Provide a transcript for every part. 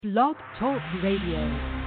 Blog Talk Radio.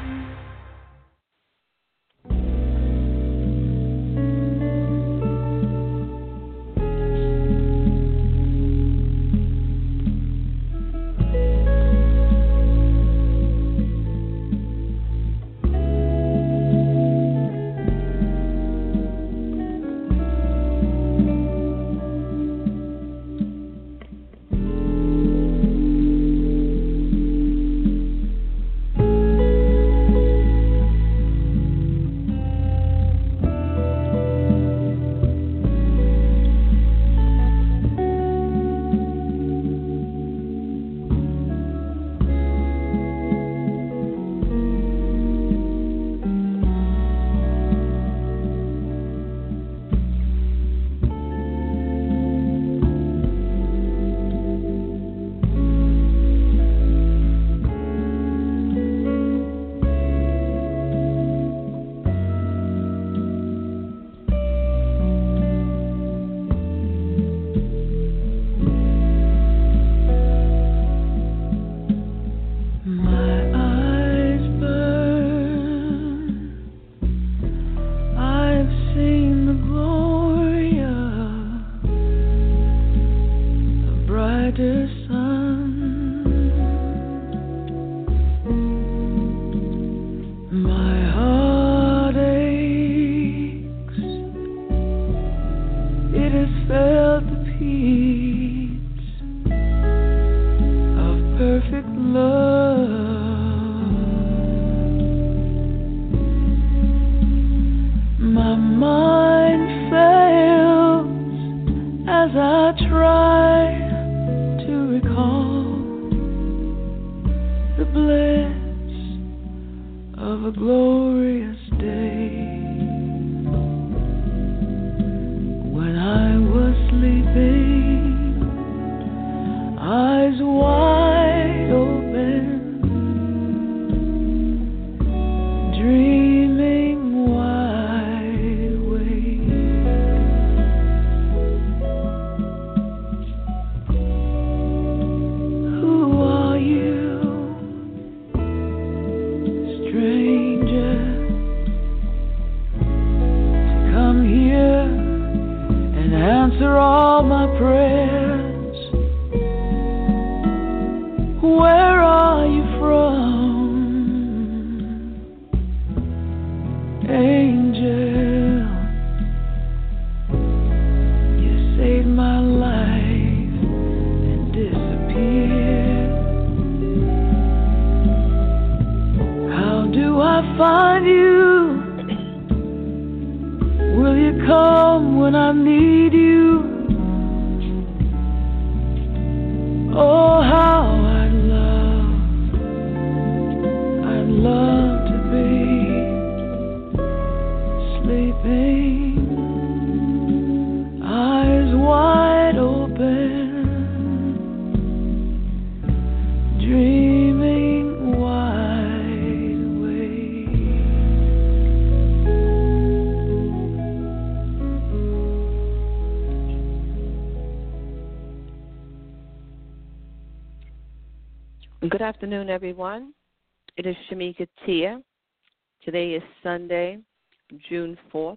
Good afternoon, everyone. It is Shamika Tia. Today is Sunday, June 4th,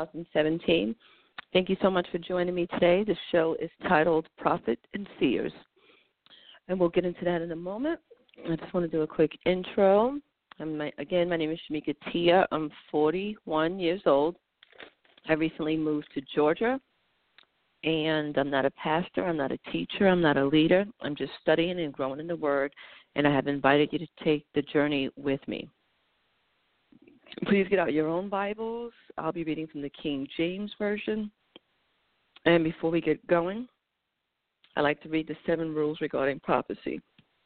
2017. Thank you so much for joining me today. The show is titled Prophet and Seers, and we'll get into that in a moment. I just want to do a quick intro. Again, my name is Shamika Tia. I'm 41 years old. I recently moved to Georgia, and I'm not a pastor, I'm not a teacher, I'm not a leader. I'm just studying and growing in the Word, and I have invited you to take the journey with me. Please get out your own Bibles. I'll be reading from the King James Version. And before we get going, I'd like to read the 7 rules regarding prophecy.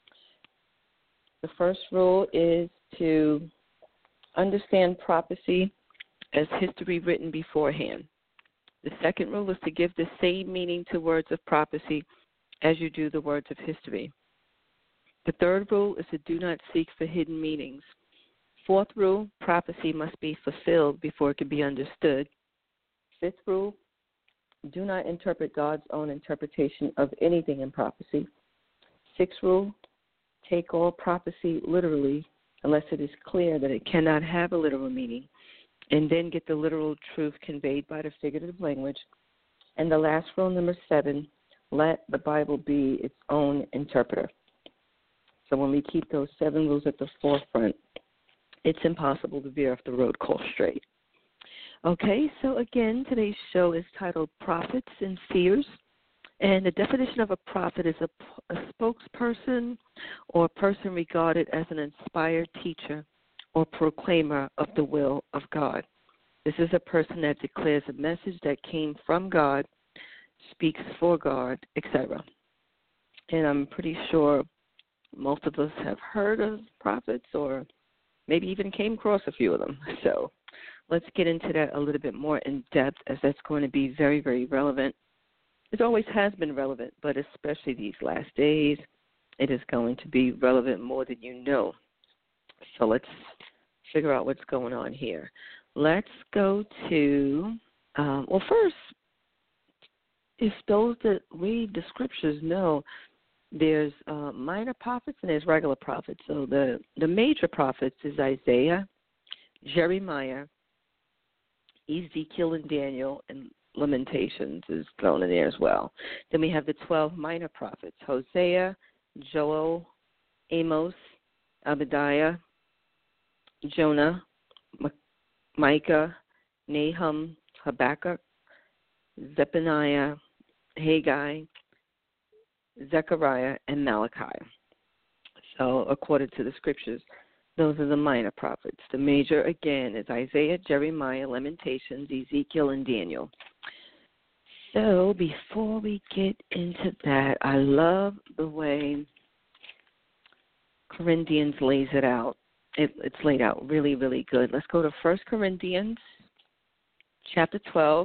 The first rule is to understand prophecy as history written beforehand. The second rule is to give the same meaning to words of prophecy as you do the words of history. The third rule is to do not seek for hidden meanings. Fourth rule, prophecy must be fulfilled before it can be understood. Fifth rule, do not interpret God's own interpretation of anything in prophecy. Sixth rule, take all prophecy literally unless it is clear that it cannot have a literal meaning, and then get the literal truth conveyed by the figurative language. And the last rule, number 7, let the Bible be its own interpreter. So when we keep those 7 rules at the forefront, it's impossible to veer off the road called straight. Okay, so again, today's show is titled Prophets and Seers. And the definition of a prophet is a spokesperson or a person regarded as an inspired teacher or proclaimer of the will of God. This is a person that declares a message that came from God, speaks for God, etc. And I'm pretty sure most of us have heard of prophets or maybe even came across a few of them. So let's get into that a little bit more in depth, as that's going to be very, very relevant. It always has been relevant, but especially these last days, it is going to be relevant more than you know. So let's figure out what's going on here. Let's go to, first, if those that read the scriptures know, there's minor prophets and there's regular prophets. So the major prophets is Isaiah, Jeremiah, Ezekiel, and Daniel, and Lamentations is thrown in there as well. Then we have the 12 minor prophets: Hosea, Joel, Amos, Obadiah, Jonah, Micah, Nahum, Habakkuk, Zephaniah, Haggai, Zechariah, and Malachi. So according to the scriptures, those are the minor prophets. The major, again, is Isaiah, Jeremiah, Lamentations, Ezekiel, and Daniel. So before we get into that, I love the way Corinthians lays it out. It's laid out really, really good. Let's go to 1 Corinthians chapter 12,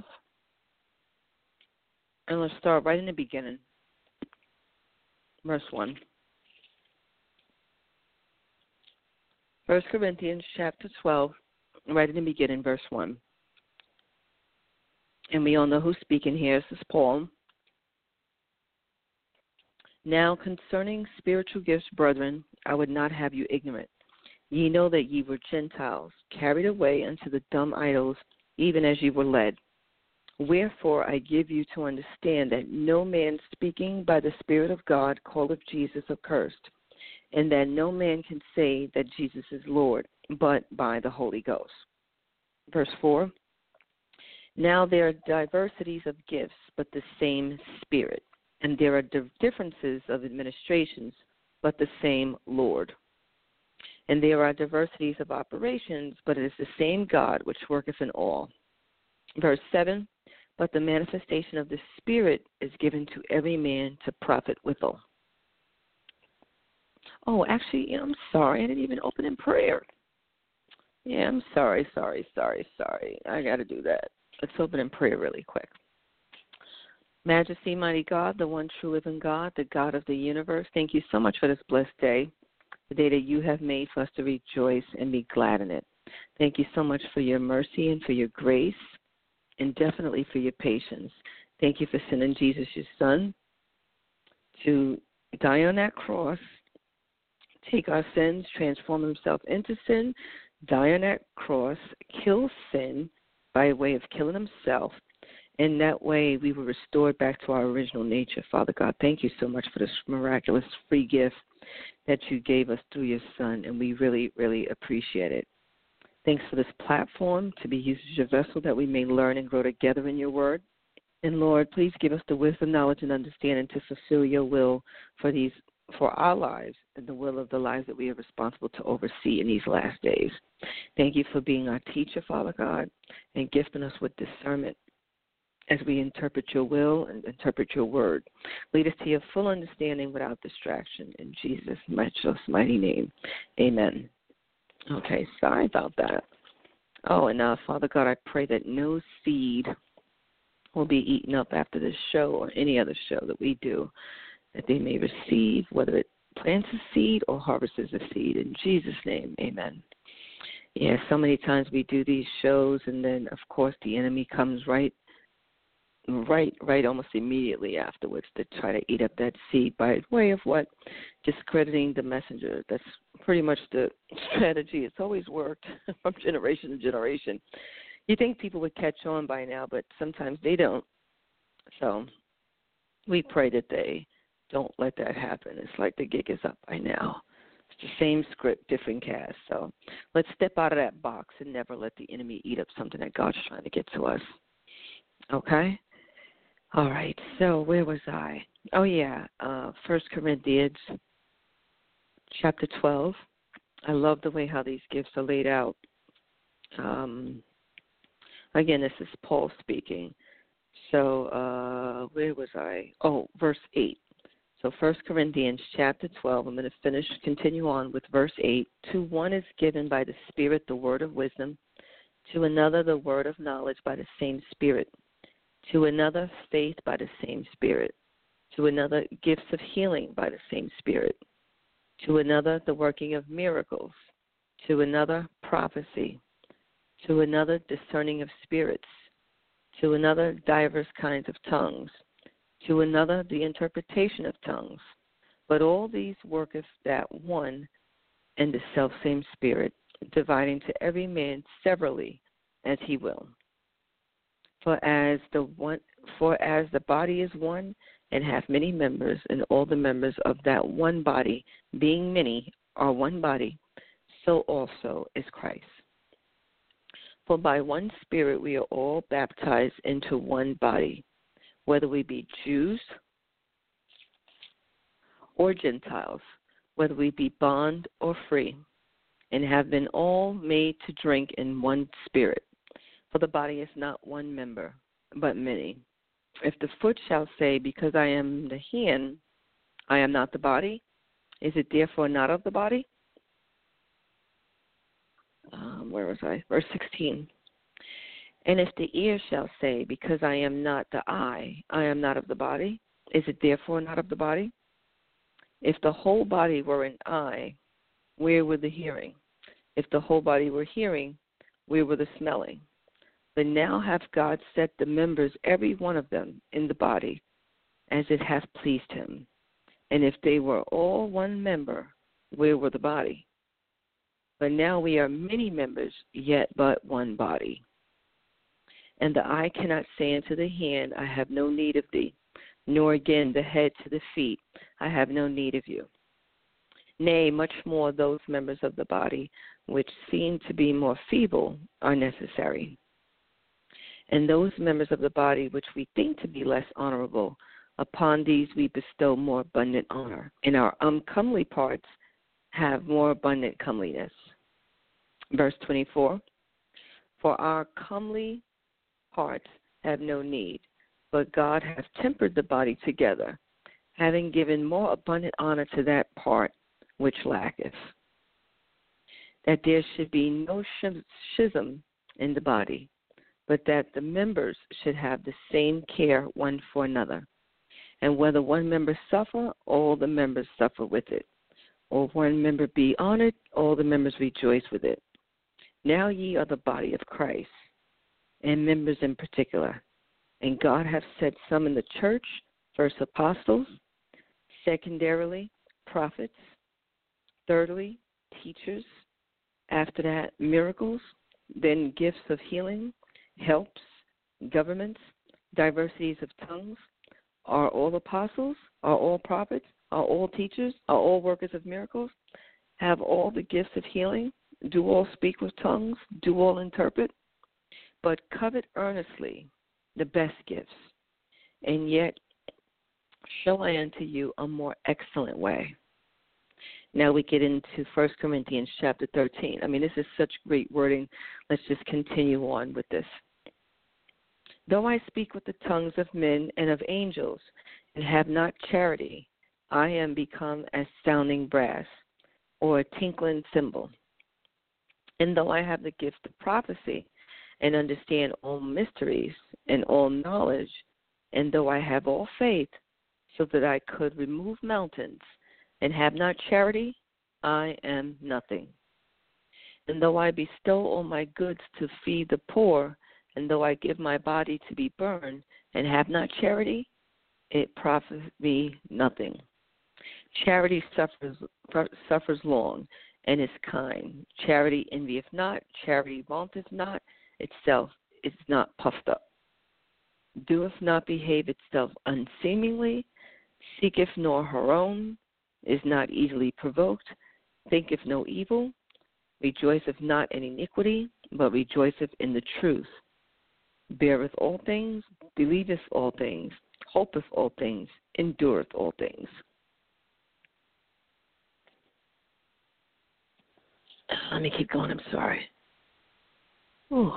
and let's start right in the beginning, verse 1. 1 Corinthians chapter 12, right in the beginning, verse 1. And we all know who's speaking here. This is Paul. Now concerning spiritual gifts, brethren, I would not have you ignorant. Ye know that ye were Gentiles, carried away unto the dumb idols, even as ye were led. Wherefore I give you to understand that no man speaking by the Spirit of God calleth Jesus accursed, and that no man can say that Jesus is Lord, but by the Holy Ghost. Verse 4, now there are diversities of gifts, but the same Spirit. And there are differences of administrations, but the same Lord. And there are diversities of operations, but it is the same God which worketh in all. Verse 7, but the manifestation of the Spirit is given to every man to profit withal. Oh, actually, I'm sorry. I didn't even open in prayer. Yeah, I'm sorry. I got to do that. Let's open in prayer really quick. Majesty, mighty God, the one true living God, the God of the universe, thank you so much for this blessed day, the day that you have made for us to rejoice and be glad in it. Thank you so much for your mercy and for your grace, and definitely for your patience. Thank you for sending Jesus, your Son, to die on that cross, take our sins, transform himself into sin, die on that cross, kill sin by way of killing himself, and that way we were restored back to our original nature. Father God, thank you so much for this miraculous free gift that you gave us through your Son, and we really, really appreciate it. Thanks for this platform to be used as your vessel that we may learn and grow together in your word. And Lord, please give us the wisdom, knowledge, and understanding to fulfill your will for our lives and the will of the lives that we are responsible to oversee in these last days. Thank you for being our teacher, Father God, and gifting us with discernment as we interpret your will and interpret your word. Lead us to your full understanding without distraction. In Jesus' matchless mighty name, amen. Okay, sorry about that. Oh, and Father God, I pray that no seed will be eaten up after this show or any other show that we do, that they may receive, whether it plants a seed or harvests a seed. In Jesus' name, amen. Yeah, so many times we do these shows, and then, of course, the enemy comes right right almost immediately afterwards to try to eat up that seed by way of what? Discrediting the messenger. That's pretty much the strategy. It's always worked from generation to generation. You think people would catch on by now, but sometimes they don't. So we pray that they don't let that happen. It's like the gig is up by now. It's the same script, different cast. So let's step out of that box and never let the enemy eat up something that God's trying to get to us. Okay? All right. So where was I? Oh, yeah. 1 Corinthians chapter 12. I love the way how these gifts are laid out. Again, this is Paul speaking. So where was I? Oh, verse 8. So 1 Corinthians chapter 12, I'm going to continue on with verse 8. To one is given by the Spirit the word of wisdom, to another the word of knowledge by the same Spirit, to another faith by the same Spirit, to another gifts of healing by the same Spirit, to another the working of miracles, to another prophecy, to another discerning of spirits, to another divers kinds of tongues, to another the interpretation of tongues. But all these worketh that one and the selfsame Spirit, dividing to every man severally as he will. For as the body is one and hath many members, and all the members of that one body, being many, are one body, so also is Christ. For by one Spirit we are all baptized into one body, whether we be Jews or Gentiles, whether we be bond or free, and have been all made to drink in one Spirit. For the body is not one member, but many. If the foot shall say, because I am the hand, I am not the body, is it therefore not of the body? Where was I? Verse 16. And if the ear shall say, because I am not the eye, I am not of the body, is it therefore not of the body? If the whole body were an eye, where were the hearing? If the whole body were hearing, where were the smelling? But now hath God set the members, every one of them, in the body, as it hath pleased him. And if they were all one member, where were the body? But now we are many members, yet but one body. And the eye cannot say unto the hand, I have no need of thee, nor again the head to the feet, I have no need of you. Nay, much more those members of the body which seem to be more feeble are necessary. And those members of the body which we think to be less honorable, upon these we bestow more abundant honor. And our uncomely parts have more abundant comeliness. Verse 24, for our comely parts have no need, but God hath tempered the body together, having given more abundant honor to that part which lacketh, that there should be no schism in the body, but that the members should have the same care one for another. And whether one member suffer, all the members suffer with it. Or one member be honored, all the members rejoice with it. Now ye are the body of Christ, and members in particular. And God hath set some in the church, first apostles, secondarily prophets, thirdly teachers, after that miracles, then gifts of healing, helps, governments, diversities of tongues. Are all apostles? Are all prophets? Are all teachers? Are all workers of miracles? Have all the gifts of healing? Do all speak with tongues? Do all interpret? But covet earnestly the best gifts, and yet show I unto you a more excellent way. Now we get into 1 Corinthians chapter 13. I mean, this is such great wording. Let's just continue on with this. Though I speak with the tongues of men and of angels, and have not charity, I am become as sounding brass, or a tinkling cymbal. And though I have the gift of prophecy, and understand all mysteries and all knowledge, and though I have all faith, so that I could remove mountains, and have not charity, I am nothing. And though I bestow all my goods to feed the poor, and though I give my body to be burned, and have not charity, it profits me nothing. Charity suffers long, and is kind. Charity envieth not, charity vaunteth not itself, is not puffed up, doeth not behave itself unseemingly, seeketh nor her own, is not easily provoked, thinketh no evil, rejoiceth not in iniquity, but rejoiceth in the truth, beareth all things, believeth all things, hopeth all things, endureth all things. Let me keep going. I'm sorry. Oh,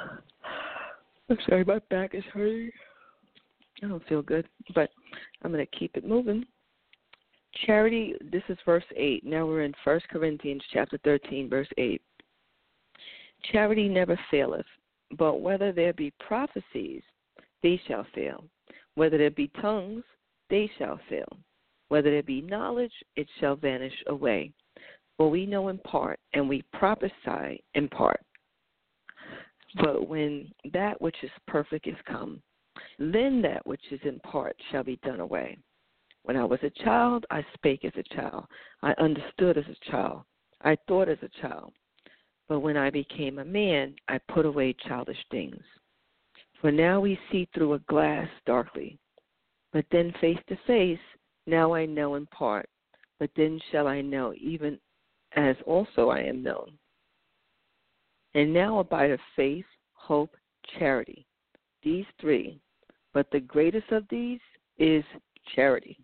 I'm sorry. My back is hurting. I don't feel good, but I'm going to keep it moving. Charity, this is verse 8. Now we're in 1 Corinthians chapter 13, verse 8. Charity never faileth, but whether there be prophecies, they shall fail. Whether there be tongues, they shall fail. Whether there be knowledge, it shall vanish away. For we know in part, and we prophesy in part. But when that which is perfect is come, then that which is in part shall be done away. When I was a child, I spake as a child. I understood as a child. I thought as a child. But when I became a man, I put away childish things. For now we see through a glass darkly. But then face to face, now I know in part. But then shall I know even as also I am known. And now abideth faith, hope, charity, these three, but the greatest of these is charity.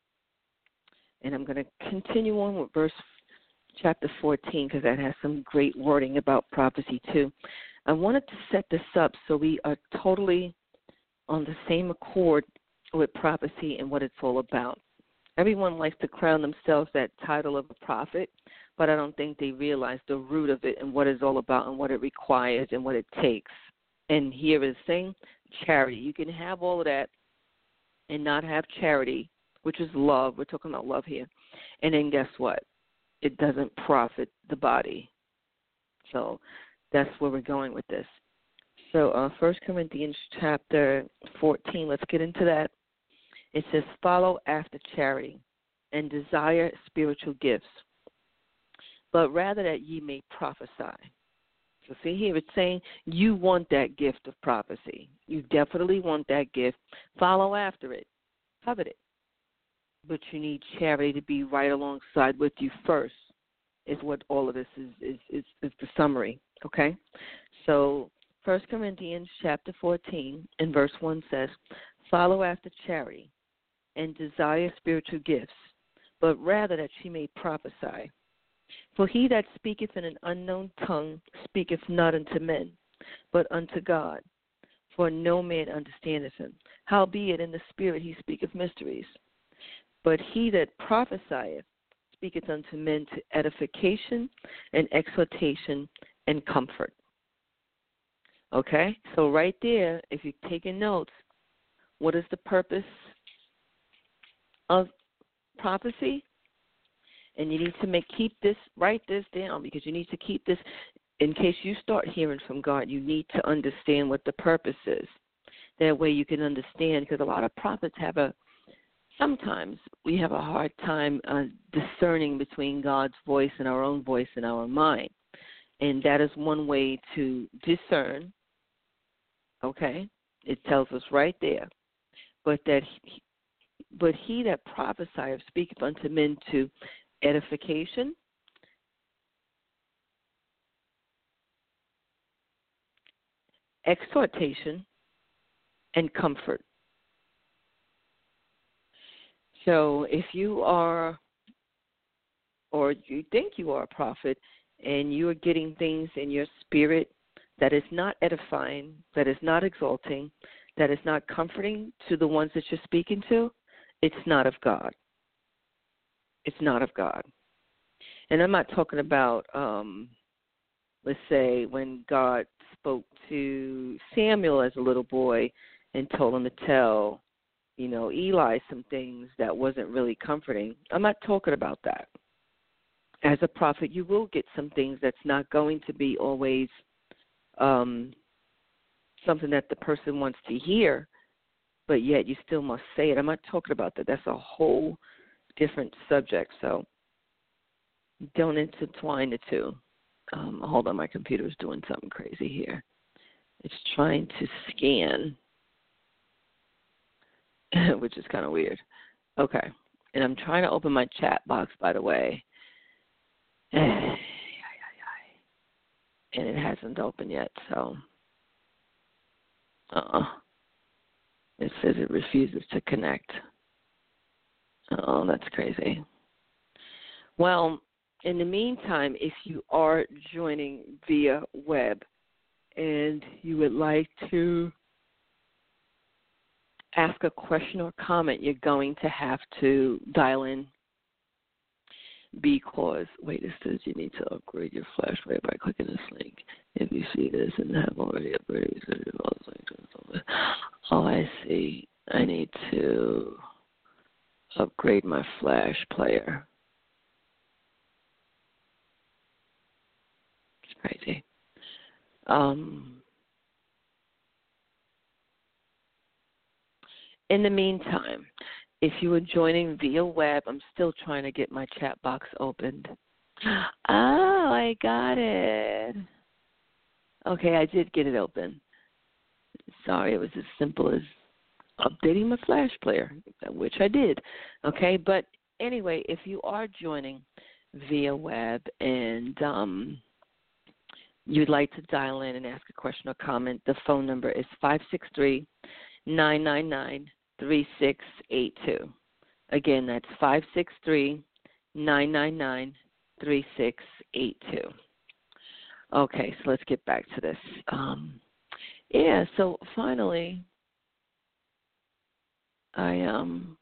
And I'm going to continue on with verse chapter 14 because that has some great wording about prophecy too. I wanted to set this up so we are totally on the same accord with prophecy and what it's all about. Everyone likes to crown themselves that title of a prophet, but I don't think they realize the root of it and what it's all about and what it requires and what it takes. And here is saying charity. You can have all of that and not have charity, which is love. We're talking about love here. And then guess what? It doesn't profit the body. So that's where we're going with this. So 1 Corinthians chapter 14, let's get into that. It says, follow after charity and desire spiritual gifts, but rather that ye may prophesy. So see here, it's saying you want that gift of prophecy. You definitely want that gift. Follow after it. Covet it. But you need charity to be right alongside with you first, is what all of this is the summary, okay? So 1 Corinthians chapter 14 and verse 1 says, follow after charity and desire spiritual gifts, but rather that she may prophesy. For he that speaketh in an unknown tongue speaketh not unto men, but unto God. For no man understandeth him. Howbeit in the spirit he speaketh mysteries. But he that prophesieth speaketh unto men to edification and exhortation and comfort. Okay? So right there, if you're taking notes, what is the purpose of prophecy? And you need to write this down, because you need to keep this in case you start hearing from God. You need to understand what the purpose is. That way you can understand, because a lot of prophets sometimes we have a hard time discerning between God's voice and our own voice in our mind. And that is one way to discern, okay? It tells us right there. But he that prophesieth speaketh unto men to edification, exhortation, and comfort. So if you are, or you think you are a prophet, and you are getting things in your spirit that is not edifying, that is not exalting, that is not comforting to the ones that you're speaking to, it's not of God. It's not of God. And I'm not talking about, let's say, when God spoke to Samuel as a little boy and told him to tell, Eli some things that wasn't really comforting. I'm not talking about that. As a prophet, you will get some things that's not going to be always something that the person wants to hear, but yet you still must say it. I'm not talking about that. That's a whole different subject, so don't intertwine the two. Hold on, my computer's doing something crazy here. It's trying to scan, which is kind of weird. Okay, and I'm trying to open my chat box, by the way, and it hasn't opened yet, so it says it refuses to connect. Oh, that's crazy. Well, in the meantime, if you are joining via web and you would like to ask a question or comment, you're going to have to dial in because, wait, it says you need to upgrade your flash player by clicking this link. If you see this and have already upgraded, oh, I see. I need to upgrade my flash player. It's crazy. In the meantime, if you were joining via web, I'm still trying to get my chat box opened. Oh, I got it. Okay, I did get it open. Sorry, it was as simple as updating my flash player, which I did. Okay, but anyway, if you are joining via web and you'd like to dial in and ask a question or comment, the phone number is 563-999-3682. Again, that's 563-999-3682. Okay, so let's get back to this. So finally, I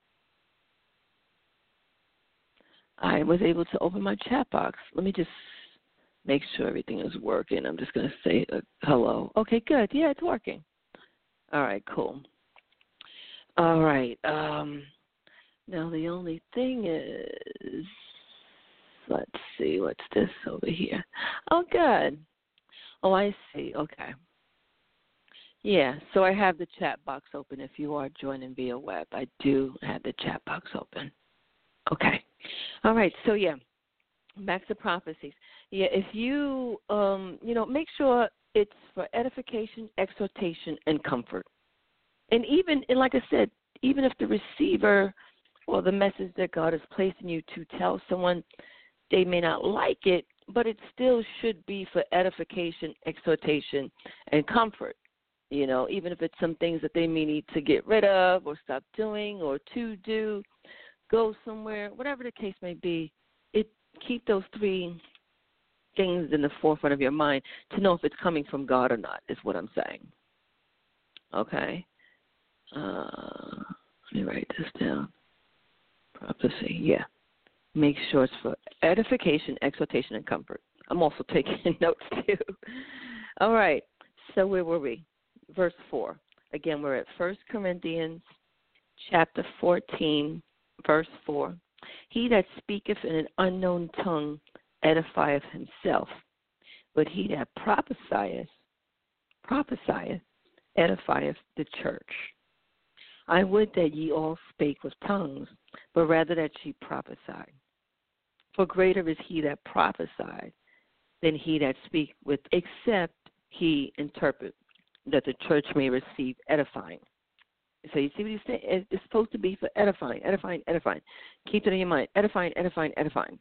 was able to open my chat box. Let me just make sure everything is working. I'm just going to say hello. Okay, good. Yeah, it's working. All right, cool. All right. Now the only thing is, let's see, what's this over here? Oh, good. Oh, I see. Okay. Yeah, so I have the chat box open. If you are joining via web, I do have the chat box open. Okay. All right, so yeah, back to prophecies. Yeah, if you, make sure it's for edification, exhortation, and comfort. And like I said, even if the receiver or the message that God has placed in you to tell someone, they may not like it, but it still should be for edification, exhortation, and comfort. Even if it's some things that they may need to get rid of or stop doing or to do, go somewhere, whatever the case may be, keep those three things in the forefront of your mind to know if it's coming from God or not, is what I'm saying. Okay? Let me write this down. Prophecy, yeah. Make sure it's for edification, exhortation, and comfort. I'm also taking notes, too. All right, so where were we? Verse 4. Again, we're at 1 Corinthians chapter 14, verse 4. He that speaketh in an unknown tongue edifieth himself, but he that prophesieth edifieth the church. I would that ye all spake with tongues, but rather that ye prophesy. For greater is he that prophesied than he that speak with, except he interpret, that the church may receive edifying. So you see what he's saying? It's supposed to be for edifying, edifying, edifying. Keep it in your mind. Edifying, edifying, edifying.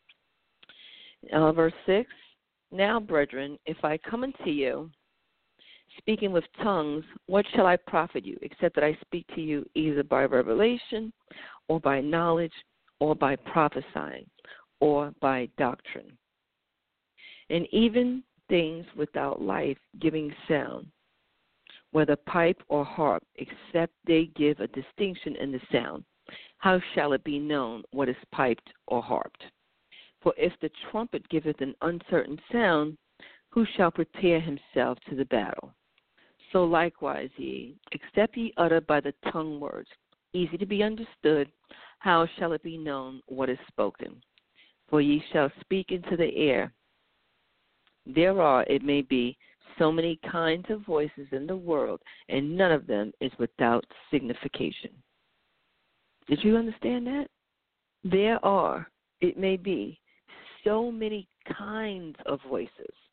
Verse 6, now, brethren, if I come unto you, speaking with tongues, what shall I profit you, except that I speak to you either by revelation or by knowledge or by prophesying or by doctrine? And even things without life giving sound, whether pipe or harp, except they give a distinction in the sound, how shall it be known what is piped or harped? For if the trumpet giveth an uncertain sound, who shall prepare himself to the battle? So likewise ye, except ye utter by the tongue words, easy to be understood, how shall it be known what is spoken? For ye shall speak into the air. There are, it may be, so many kinds of voices in the world, and none of them is without signification. Did you understand that? There are, it may be, so many kinds of voices.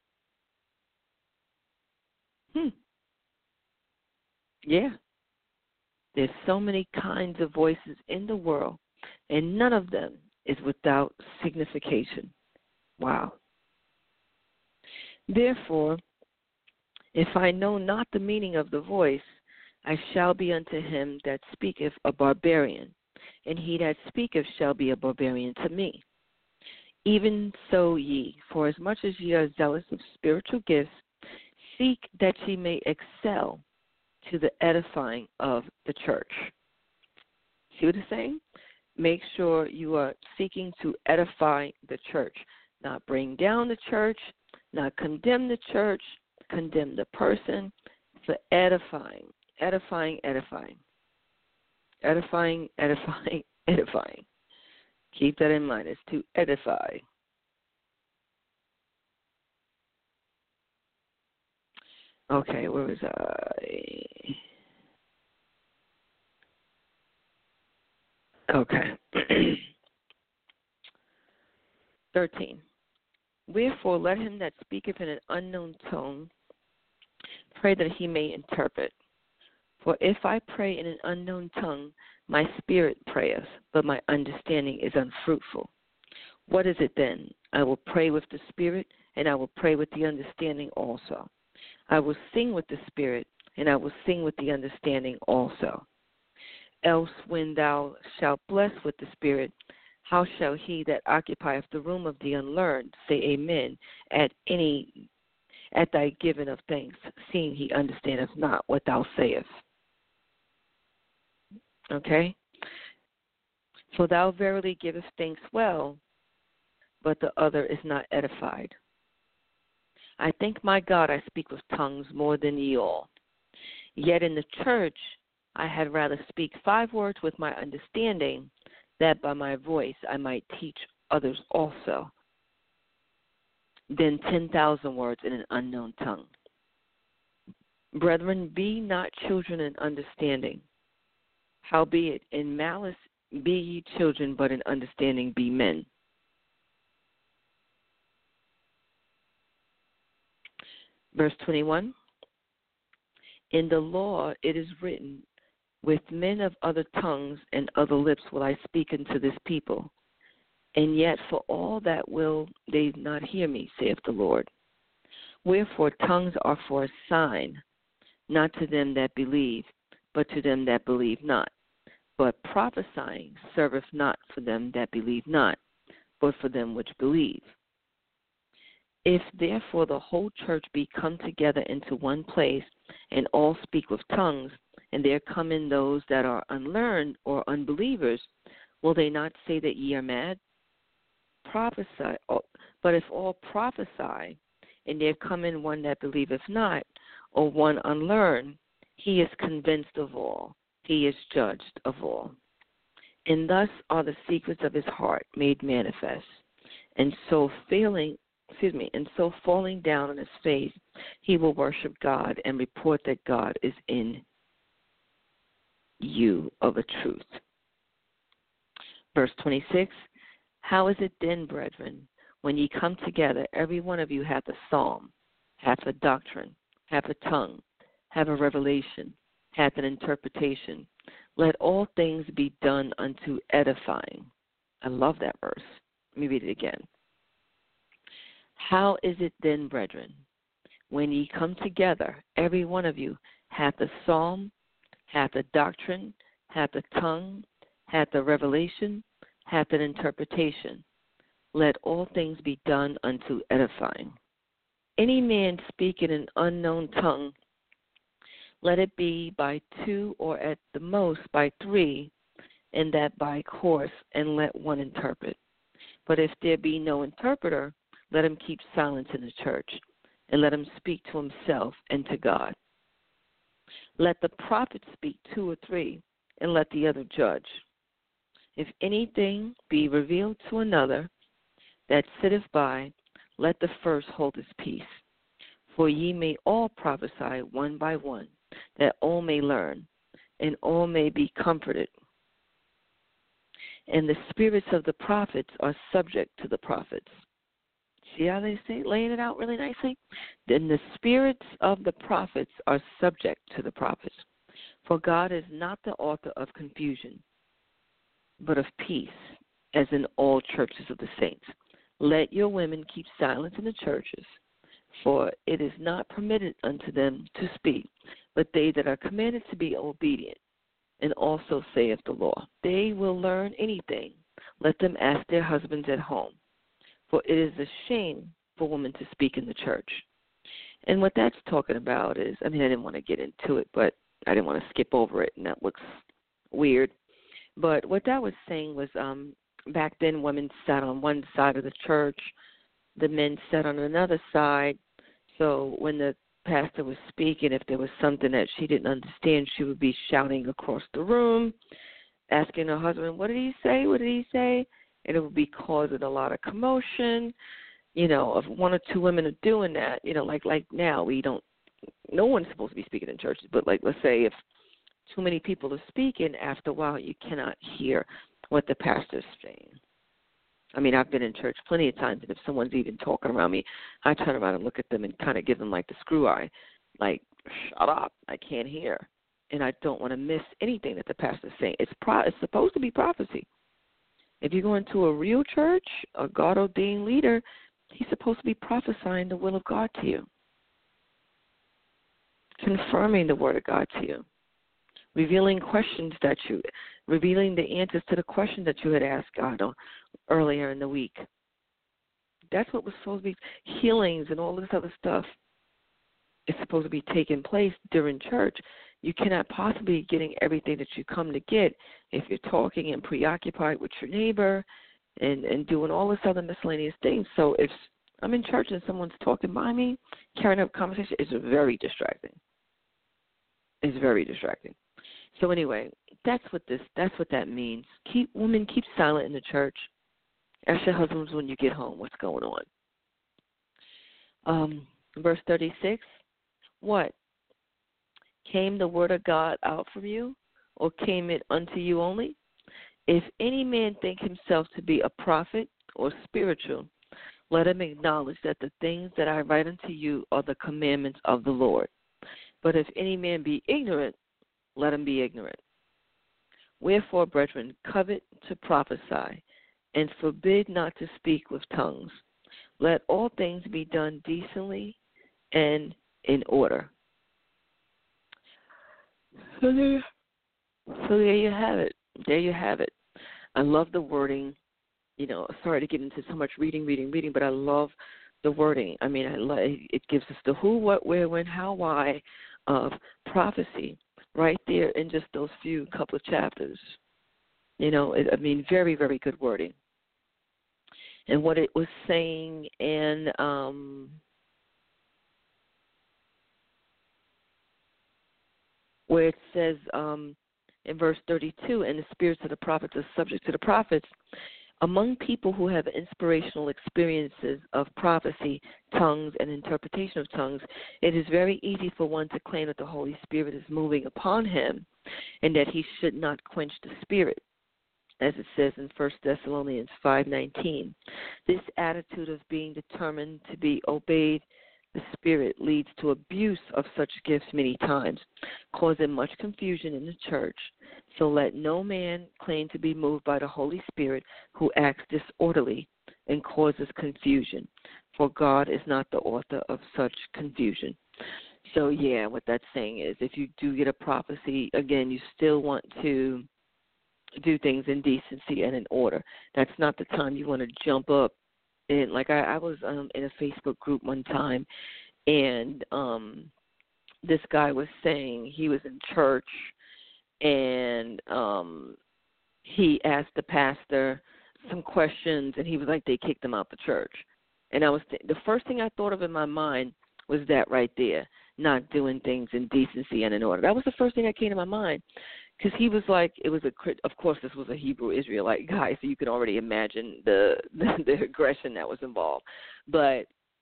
Yeah. There's so many kinds of voices in the world, and none of them is without signification. Wow. Therefore, if I know not the meaning of the voice, I shall be unto him that speaketh a barbarian, and he that speaketh shall be a barbarian to me. Even so ye, for as much as ye are zealous of spiritual gifts, seek that ye may excel to the edifying of the church. See what it's saying? Make sure you are seeking to edify the church, not bring down the church, not condemn the church, condemn the person, for edifying, edifying, edifying. Edifying, edifying, edifying. Keep that in mind. It's to edify. Okay, where was I? Okay. 13. Wherefore let him that speaketh in an unknown tongue pray that he may interpret. For if I pray in an unknown tongue, my spirit prayeth, but my understanding is unfruitful. What is it then? I will pray with the spirit, and I will pray with the understanding also. I will sing with the spirit, and I will sing with the understanding also. Else when thou shalt bless with the spirit, how shall he that occupieth the room of the unlearned say amen at thy giving of thanks, seeing he understandeth not what thou sayest? Okay? For thou verily givest thanks well, but the other is not edified. I thank my God I speak with tongues more than ye all. Yet in the church I had rather speak 5 words with my understanding, that by my voice I might teach others also, than 10,000 words in an unknown tongue. Brethren, be not children in understanding. Howbeit in malice be ye children, but in understanding be men. Verse 21, in the law it is written, with men of other tongues and other lips will I speak unto this people, and yet for all that will they not hear me, saith the Lord. Wherefore tongues are for a sign, not to them that believe, but to them that believe not. But prophesying serveth not for them that believe not, but for them which believe. If therefore the whole church be come together into one place, and all speak with tongues, and there come in those that are unlearned or unbelievers, will they not say that ye are mad? Prophesy, but if all prophesy, and there come in one that believeth not, or one unlearned, he is convinced of all, he is judged of all. And thus are the secrets of his heart made manifest. And so falling down on his face, he will worship God and report that God is in you of a truth. Verse 26, how is it then, brethren, when ye come together, every one of you hath a psalm, hath a doctrine, hath a tongue, hath a revelation, hath an interpretation. Let all things be done unto edifying. I love that verse. Let me read it again. How is it then, brethren, when ye come together, every one of you hath a psalm, hath a doctrine, hath a tongue, hath a revelation, hath an interpretation. Let all things be done unto edifying. Any man speak in an unknown tongue, let it be by 2 or at the most by 3, and that by course, and let one interpret. But if there be no interpreter, let him keep silence in the church, and let him speak to himself and to God. Let the prophet speak 2 or 3, and let the other judge. If anything be revealed to another that sitteth by, let the first hold his peace. For ye may all prophesy one by one, that all may learn, and all may be comforted. And the spirits of the prophets are subject to the prophets. See how they say, laying it out really nicely? Then the spirits of the prophets are subject to the prophets. For God is not the author of confusion, but of peace, as in all churches of the saints. Let your women keep silence in the churches, for it is not permitted unto them to speak, but they that are commanded to be obedient. And also saith the law, they will learn anything. Let them ask their husbands at home. For it is a shame for women to speak in the church. And what that's talking about is, I didn't want to get into it, but I didn't want to skip over it, and that looks weird. But what that was saying was back then women sat on one side of the church, the men sat on another side. So when the pastor was speaking, if there was something that she didn't understand, she would be shouting across the room, asking her husband, what did he say? What did he say? And it would be causing a lot of commotion. If one or two women are doing that, like now, no one's supposed to be speaking in churches, but like let's say if too many people are speaking, after a while you cannot hear what the pastor's saying. I've been in church plenty of times, and if someone's even talking around me, I turn around and look at them and kind of give them like the screw eye, like, shut up, I can't hear. And I don't want to miss anything that the pastor's saying. It's supposed to be prophecy. If you go into a real church, a God-ordained leader, he's supposed to be prophesying the will of God to you, confirming the word of God to you, revealing the answers to the questions that you had asked God earlier in the week. That's what was supposed to be. Healings and all this other stuff is supposed to be taking place during church. You cannot possibly be getting everything that you come to get if you're talking and preoccupied with your neighbor and doing all this other miscellaneous things. So if I'm in church and someone's talking by me, carrying up a conversation, it's very distracting. It's very distracting. So anyway, that's what that means. Women, keep silent in the church. Ask your husbands when you get home what's going on. Verse 36, what? Came the word of God out from you, or came it unto you only? If any man think himself to be a prophet or spiritual, let him acknowledge that the things that I write unto you are the commandments of the Lord. But if any man be ignorant, let him be ignorant. Wherefore, brethren, covet to prophesy, and forbid not to speak with tongues. Let all things be done decently and in order. So there you have it. There you have it. I love the wording. Sorry to get into so much reading, but I love the wording. It gives us the who, what, where, when, how, why of prophecy right there in just those couple of chapters. Very, very good wording. And what it was saying, and where it says in verse 32, and the spirits of the prophets are subject to the prophets, among people who have inspirational experiences of prophecy, tongues, and interpretation of tongues, it is very easy for one to claim that the Holy Spirit is moving upon him and that he should not quench the Spirit, as it says in 1 Thessalonians 5:19. This attitude of being determined to be obeyed the Spirit leads to abuse of such gifts many times, causing much confusion in the church. So let no man claim to be moved by the Holy Spirit who acts disorderly and causes confusion, for God is not the author of such confusion. So, what that's saying is if you do get a prophecy, again, you still want to do things in decency and in order. That's not the time you want to jump up. And like I was in a Facebook group one time, and this guy was saying he was in church, and he asked the pastor some questions, and he was like, they kicked him out the church. And the first thing I thought of in my mind was that right there, not doing things in decency and in order. That was the first thing that came to my mind. Because he was like, of course, this was a Hebrew Israelite guy, so you can already imagine the aggression that was involved. But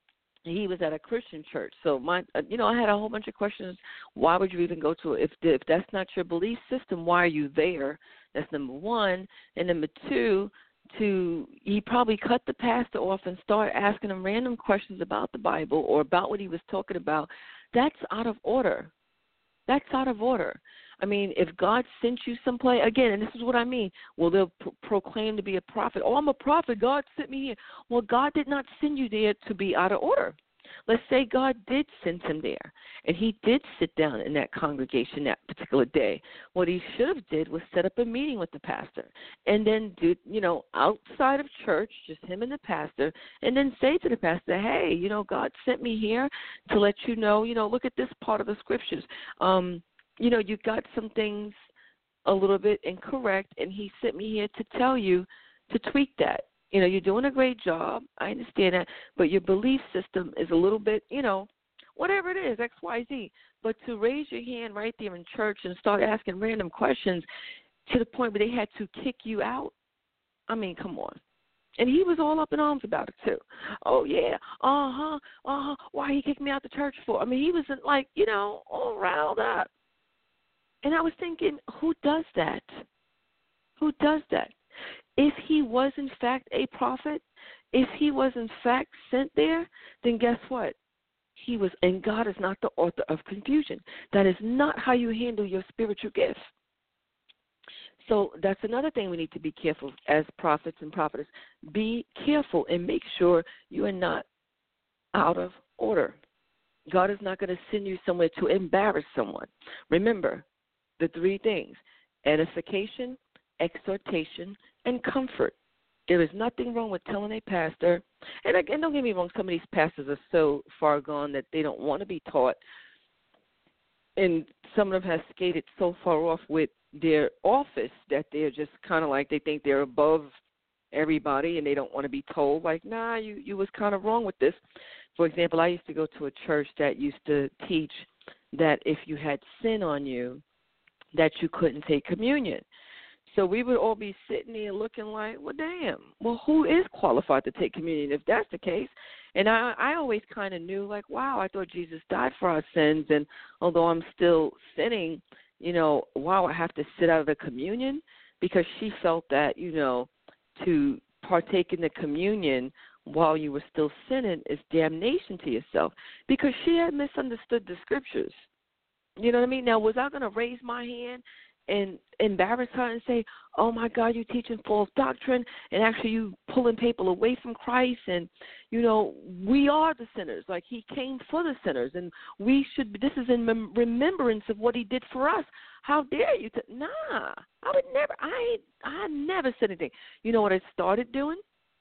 he was at a Christian church. So I had a whole bunch of questions. Why would you even go to it? If that's not your belief system, why are you there? That's number one. And number two, he probably cut the pastor off and started asking him random questions about the Bible or about what he was talking about. That's out of order. That's out of order. I mean, if God sent you someplace, again, and this is what I mean, well, they'll proclaim to be a prophet. Oh, I'm a prophet. God sent me here. Well, God did not send you there to be out of order. Let's say God did send him there, and he did sit down in that congregation that particular day. What he should have did was set up a meeting with the pastor and then do, outside of church, just him and the pastor, and then say to the pastor, hey, God sent me here to let you know, look at this part of the scriptures. You got some things a little bit incorrect, and he sent me here to tell you to tweak that. You're doing a great job. I understand that, but your belief system is a little bit, whatever it is, X, Y, Z. But to raise your hand right there in church and start asking random questions to the point where they had to kick you out, I mean, come on. And he was all up in arms about it, too. Oh, yeah, why he kicked me out the church for? I mean, he was like, all riled up. And I was thinking, who does that? Who does that? If he was, in fact, a prophet, if he was, in fact, sent there, then guess what? He was, and God is not the author of confusion. That is not how you handle your spiritual gifts. So that's another thing we need to be careful as prophets and prophetess. Be careful and make sure you are not out of order. God is not going to send you somewhere to embarrass someone. Remember the three things: edification, exhortation, and comfort. There is nothing wrong with telling a pastor, and again, don't get me wrong, some of these pastors are so far gone that they don't want to be taught, and some of them have skated so far off with their office that they're just kind of like they think they're above everybody and they don't want to be told, like, nah, you was kind of wrong with this. For example, I used to go to a church that used to teach that if you had sin on you, that you couldn't take communion. So we would all be sitting there looking like, well, damn, well, who is qualified to take communion if that's the case? And I always kind of knew, like, wow, I thought Jesus died for our sins, and although I'm still sinning, wow, I have to sit out of the communion, because she felt that, to partake in the communion while you were still sinning is damnation to yourself, because she had misunderstood the scriptures. You know what I mean? Now, was I going to raise my hand and embarrass her and say, oh, my God, you're teaching false doctrine, and actually you pulling people away from Christ, and, we are the sinners. Like, he came for the sinners, and this is in remembrance of what he did for us. How dare you? Nah, I never said anything. You know what I started doing?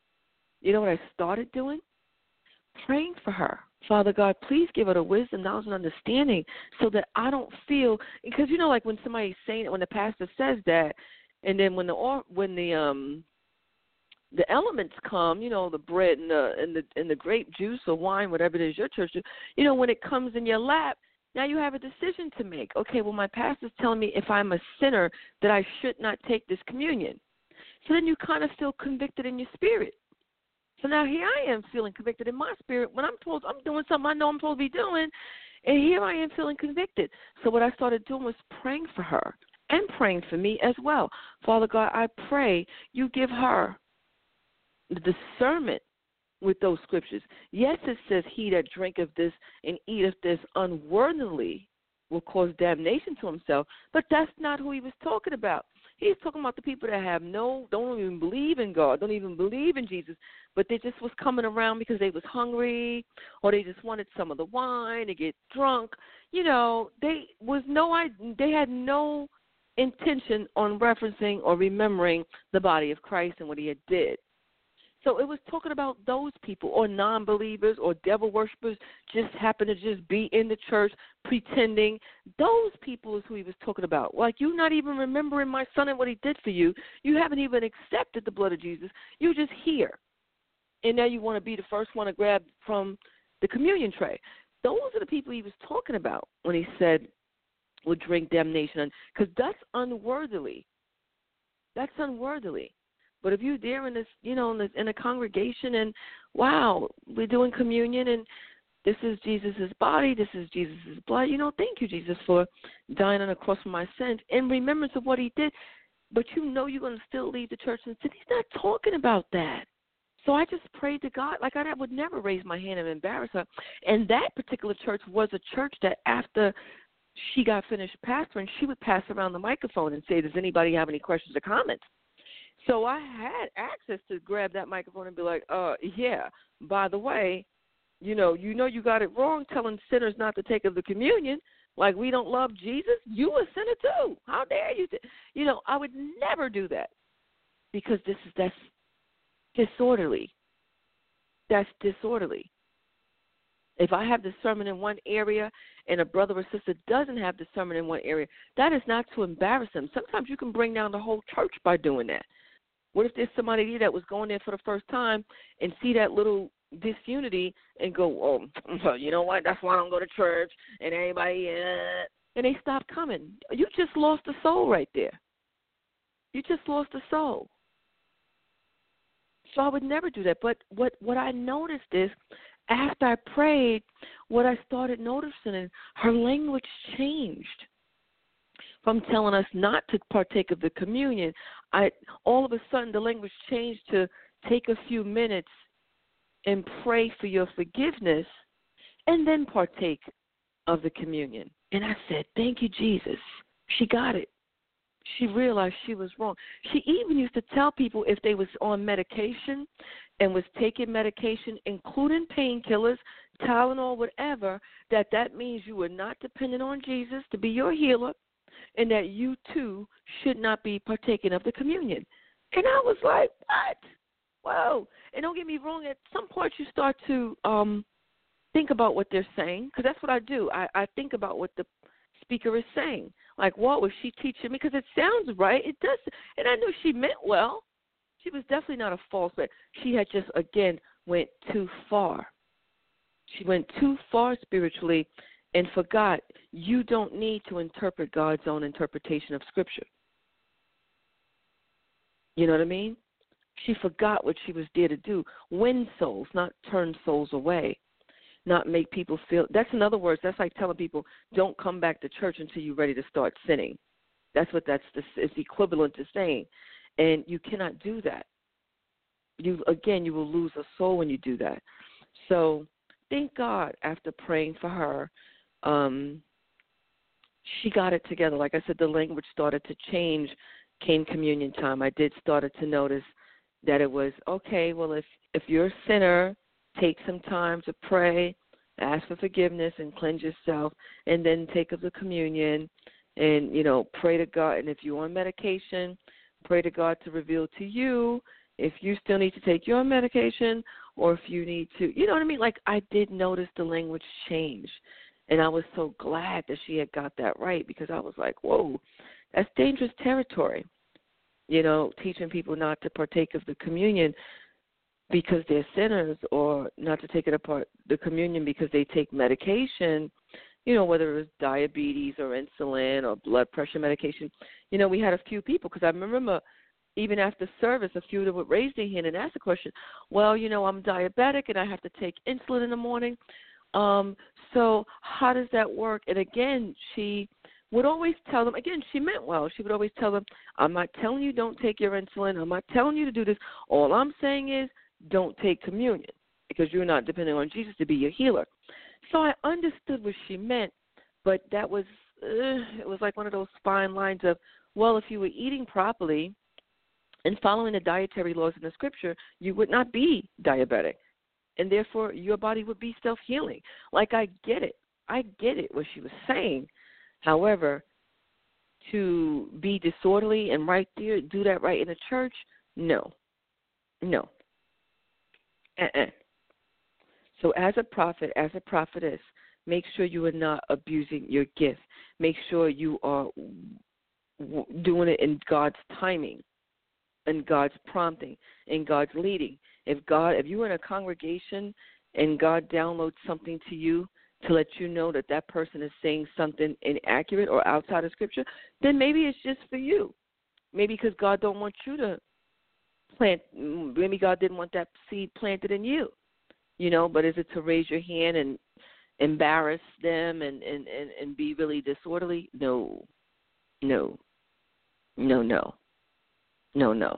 Praying for her. Father God, please give her the wisdom, knowledge, and understanding so that I don't feel, because like when somebody's saying it, when the pastor says that, and then when the elements come, the bread and the grape juice or wine, whatever it is your church do, when it comes in your lap, now you have a decision to make. Okay, well, my pastor's telling me if I'm a sinner that I should not take this communion. So then you kind of feel convicted in your spirit. So now here I am feeling convicted in my spirit when I'm doing something I know I'm supposed to be doing, and here I am feeling convicted. So what I started doing was praying for her and praying for me as well. Father God, I pray you give her the discernment with those scriptures. Yes, it says he that drinketh this and eateth this unworthily will cause damnation to himself, but that's not who he was talking about. He's talking about the people that don't even believe in God, don't even believe in Jesus, but they just was coming around because they was hungry or they just wanted some of the wine to get drunk. They had no intention on referencing or remembering the body of Christ and what he had did. So it was talking about those people, or non-believers or devil worshipers just happen to just be in the church pretending. Those people is who he was talking about. Like, you're not even remembering my son and what he did for you. You haven't even accepted the blood of Jesus. You're just here. And now you want to be the first one to grab from the communion tray. Those are the people he was talking about when he said would drink damnation, because that's unworthily. That's unworthily. But if you're there in this, in a congregation, and wow, we're doing communion, and This is Jesus' body. This is Jesus' blood. Thank you, Jesus, for dying on the cross for my sins in remembrance of what he did. But you're going to still leave the church and sin. He's not talking about that. So I just prayed to God. Like, I would never raise my hand and embarrass her. And that particular church was a church that after she got finished pastoring, she would pass around the microphone and say, does anybody have any questions or comments? So I had access to grab that microphone and be like, yeah, by the way, you got it wrong telling sinners not to take of the communion. Like, we don't love Jesus. You a sinner too. How dare you? I would never do that because that's disorderly. That's disorderly. If I have discernment in one area and a brother or sister doesn't have discernment in one area, that is not to embarrass them. Sometimes you can bring down the whole church by doing that. What if there's somebody that was going there for the first time and see that little disunity and go, oh, you know what, that's why I don't go to church, and everybody, and they stop coming. You just lost a soul right there. You just lost a soul. So I would never do that. But what I noticed is, after I prayed, what I started noticing is her language changed. From telling us not to partake of the communion, all of a sudden the language changed to take a few minutes and pray for your forgiveness and then partake of the communion. And I said, thank you, Jesus. She got it. She realized she was wrong. She even used to tell people if they was on medication and was taking medication, including painkillers, Tylenol, whatever, that means you were not dependent on Jesus to be your healer, and that you, too, should not be partaking of the communion. And I was like, what? Whoa. And don't get me wrong, at some point you start to think about what they're saying, because that's what I do. I think about what the speaker is saying. Like, what was she teaching me? Because it sounds right. It does. And I knew she meant well. She was definitely not a false way. She had just, again, went too far. She went too far spiritually and forgot you don't need to interpret God's own interpretation of Scripture. You know what I mean? She forgot what she was there to do. Win souls, not turn souls away, not make people feel. That's in other words, that's like telling people, don't come back to church until you're ready to start sinning. That's what it's equivalent to saying. And you cannot do that. You will lose a soul when you do that. So thank God after praying for her, she got it together. Like I said, the language started to change. Came communion time, I did started to notice that it was, okay, well, if you're a sinner, take some time to pray, ask for forgiveness and cleanse yourself, and then take of the communion and, pray to God. And if you're on medication, pray to God to reveal to you if you still need to take your medication or if you need to, you know what I mean? Like, I did notice the language change. And I was so glad that she had got that right because I was like, whoa, that's dangerous territory, teaching people not to partake of the communion because they're sinners or not to take the communion because they take medication, whether it was diabetes or insulin or blood pressure medication. We had a few people because I remember even after service, a few that would raise their hand and ask the question, well, I'm diabetic and I have to take insulin in the morning. So how does that work? And again, she would always tell them, again, she meant well. She would always tell them, I'm not telling you don't take your insulin. I'm not telling you to do this. All I'm saying is don't take communion because you're not depending on Jesus to be your healer. So I understood what she meant, but that was, it was like one of those fine lines of, well, if you were eating properly and following the dietary laws in the Scripture, you would not be diabetic. And therefore, your body would be self-healing. Like, I get it. I get it, what she was saying. However, to be disorderly and right there, do that right in the church, no. So as a prophet, as a prophetess, make sure you are not abusing your gift. Make sure you are doing it in God's timing, in God's prompting, in God's leading. If you're in a congregation and God downloads something to you to let you know that person is saying something inaccurate or outside of Scripture, then maybe it's just for you. Maybe because God don't want you to plant. Maybe God didn't want that seed planted in you. But is it to raise your hand and embarrass them and be really disorderly. No, no, no, no, no, no,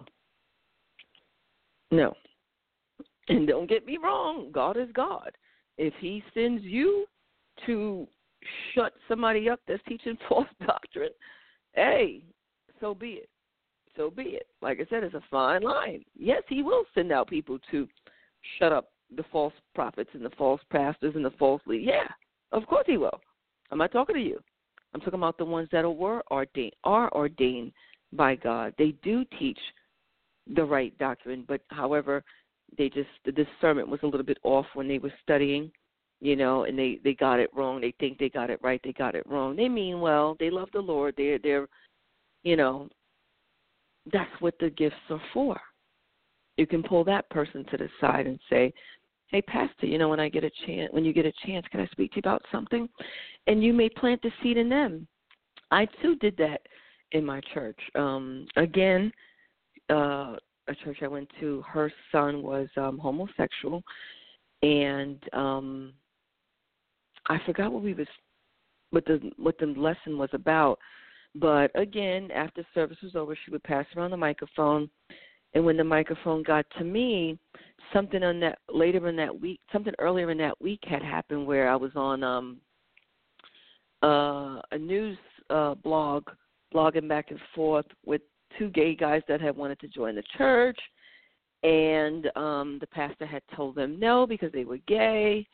no. And don't get me wrong, God is God. If he sends you to shut somebody up that's teaching false doctrine, hey, so be it. So be it. Like I said, it's a fine line. Yes, he will send out people to shut up the false prophets and the false pastors and the false leaders. Yeah, of course he will. I'm not talking to you. I'm talking about the ones that are ordained by God. They do teach the right doctrine, but however, the discernment was a little bit off when they were studying, and they got it wrong. They think they got it right. They got it wrong. They mean well. They love the Lord. They're that's what the gifts are for. You can pull that person to the side and say, hey, Pastor, when you get a chance, can I speak to you about something? And you may plant the seed in them. I, too, did that in my church. Again, a church I went to, her son was homosexual, and I forgot what the lesson was about. But again, after service was over, she would pass around the microphone, and when the microphone got to me, something earlier in that week had happened where I was on a news blog, blogging back and forth with two gay guys that had wanted to join the church, and the pastor had told them no because they were gay,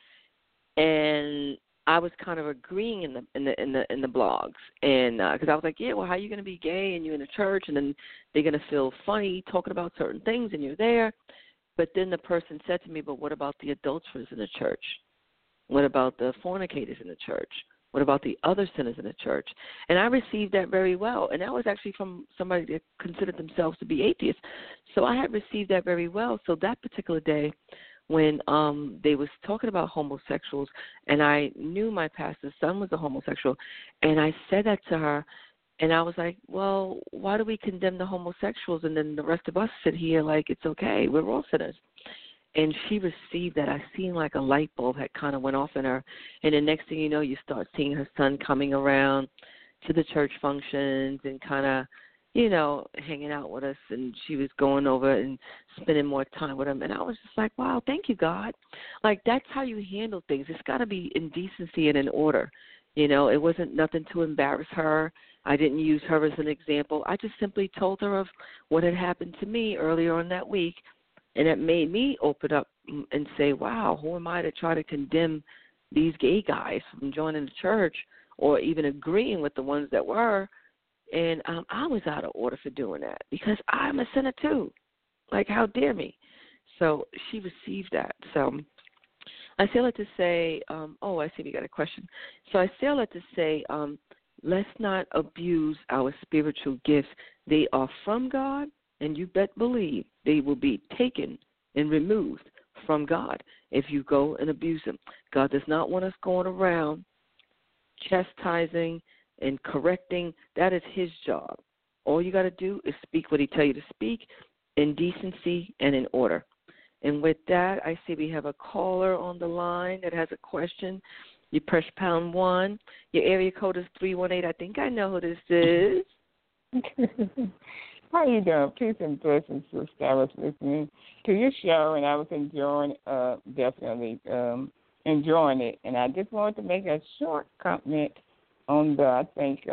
and I was kind of agreeing in the blogs, and because I was like, yeah, well, how are you going to be gay and you're in a church, and then they're going to feel funny talking about certain things, and you're there. But then the person said to me, but what about the adulterers in the church? What about the fornicators in the church? What about the other sinners in the church? And I received that very well. And that was actually from somebody that considered themselves to be atheists. So I had received that very well. So that particular day when they was talking about homosexuals, and I knew my pastor's son was a homosexual, and I said that to her, and I was like, well, why do we condemn the homosexuals and then the rest of us sit here like it's okay, we're all sinners? And she received that. I seen like a light bulb had kind of went off in her. And the next thing you know, you start seeing her son coming around to the church functions and kind of, hanging out with us. And she was going over and spending more time with him. And I was just like, wow, thank you, God. Like, that's how you handle things. It's got to be in decency and in order. It wasn't nothing to embarrass her. I didn't use her as an example. I just simply told her of what had happened to me earlier on that week. And it made me open up and say, wow, who am I to try to condemn these gay guys from joining the church or even agreeing with the ones that were? And I was out of order for doing that because I'm a sinner too. Like, how dare me? So she received that. So I say that to say, I see we got a question. So I say that to say, let's not abuse our spiritual gifts. They are from God. And you bet believe they will be taken and removed from God if you go and abuse them. God does not want us going around chastising and correcting. That is his job. All you got to do is speak what he tells you to speak in decency and in order. And with that, I see we have a caller on the line that has a question. You press pound 1. Your area code is 318. I think I know who this is. How you doing? Peace and blessings, sister. I was listening to your show, and I was enjoying, definitely enjoying it. And I just wanted to make a short comment on I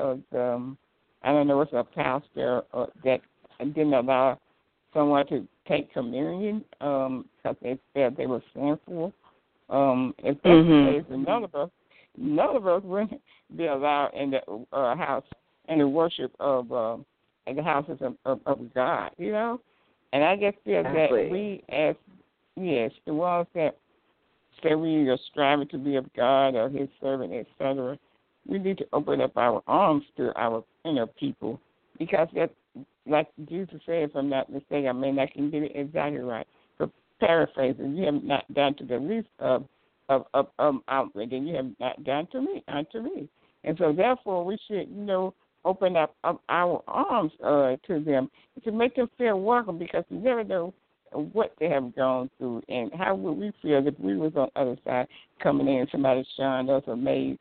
don't know, it's a pastor that didn't allow someone to take communion because they said they were sinful. If that's the case, none of us wouldn't be allowed in the house and the worship of in the houses of God, And I just feel that we the ones that say we are striving to be of God or his servant, etc., we need to open up our arms to our people because that, like Jesus said, if I'm not mistaken, I mean, I can get it exactly right. For paraphrasing, you have not done to the least of outrage, and you have not done unto me. And so therefore we should, open up our arms to them to make them feel welcome because you never know what they have gone through, and how would we feel if we was on the other side coming in and somebody shunned us or made,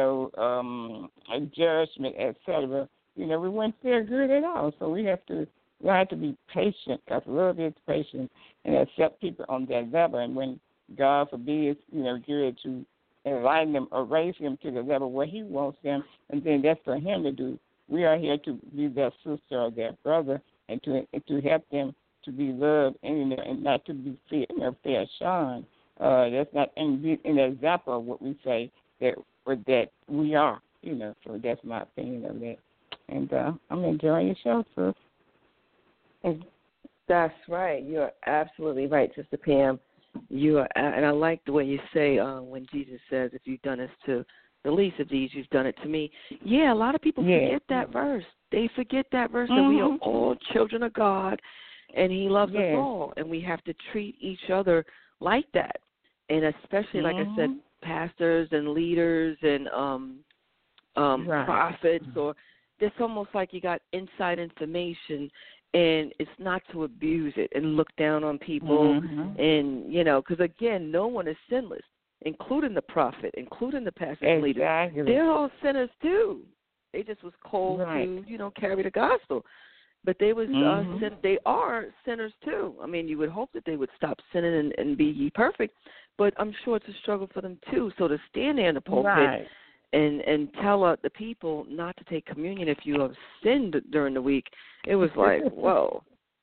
a judgment, etc. We wouldn't feel good at all. So we have to learn to be patient, because love is patient, and accept people on that level. And when God forbids, good to enlighten them or raise them to the level where He wants them, and then that's for Him to do. We are here to be their sister or their brother, and to help them to be loved and not to be fear shunned. That's not an example of what we say that we are. So that's my opinion of that. And I'm enjoying your show, sis. That's right. You're absolutely right, Sister Pam. You are, and I like the way you say when Jesus says, "If you've done this to the least of these, you've done it to me." Yeah, a lot of people forget that verse. They forget that verse that we are all children of God, and He loves us all, and we have to treat each other like that. And especially, like I said, pastors and leaders and prophets, or it's almost like you got inside information, and it's not to abuse it and look down on people, and because again, no one is sinless, including the prophet, including the pastors and leaders. They're all sinners too. They just was called to carry the gospel, but they was they are sinners too. I mean, you would hope that they would stop sinning and be ye perfect, but I'm sure it's a struggle for them too. So to stand there in the pulpit and tell the people not to take communion if you have sinned during the week, it was like, whoa.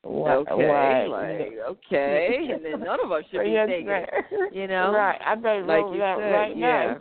Okay, and then none of us should be taking it, Right, I better like roll you that said, right now.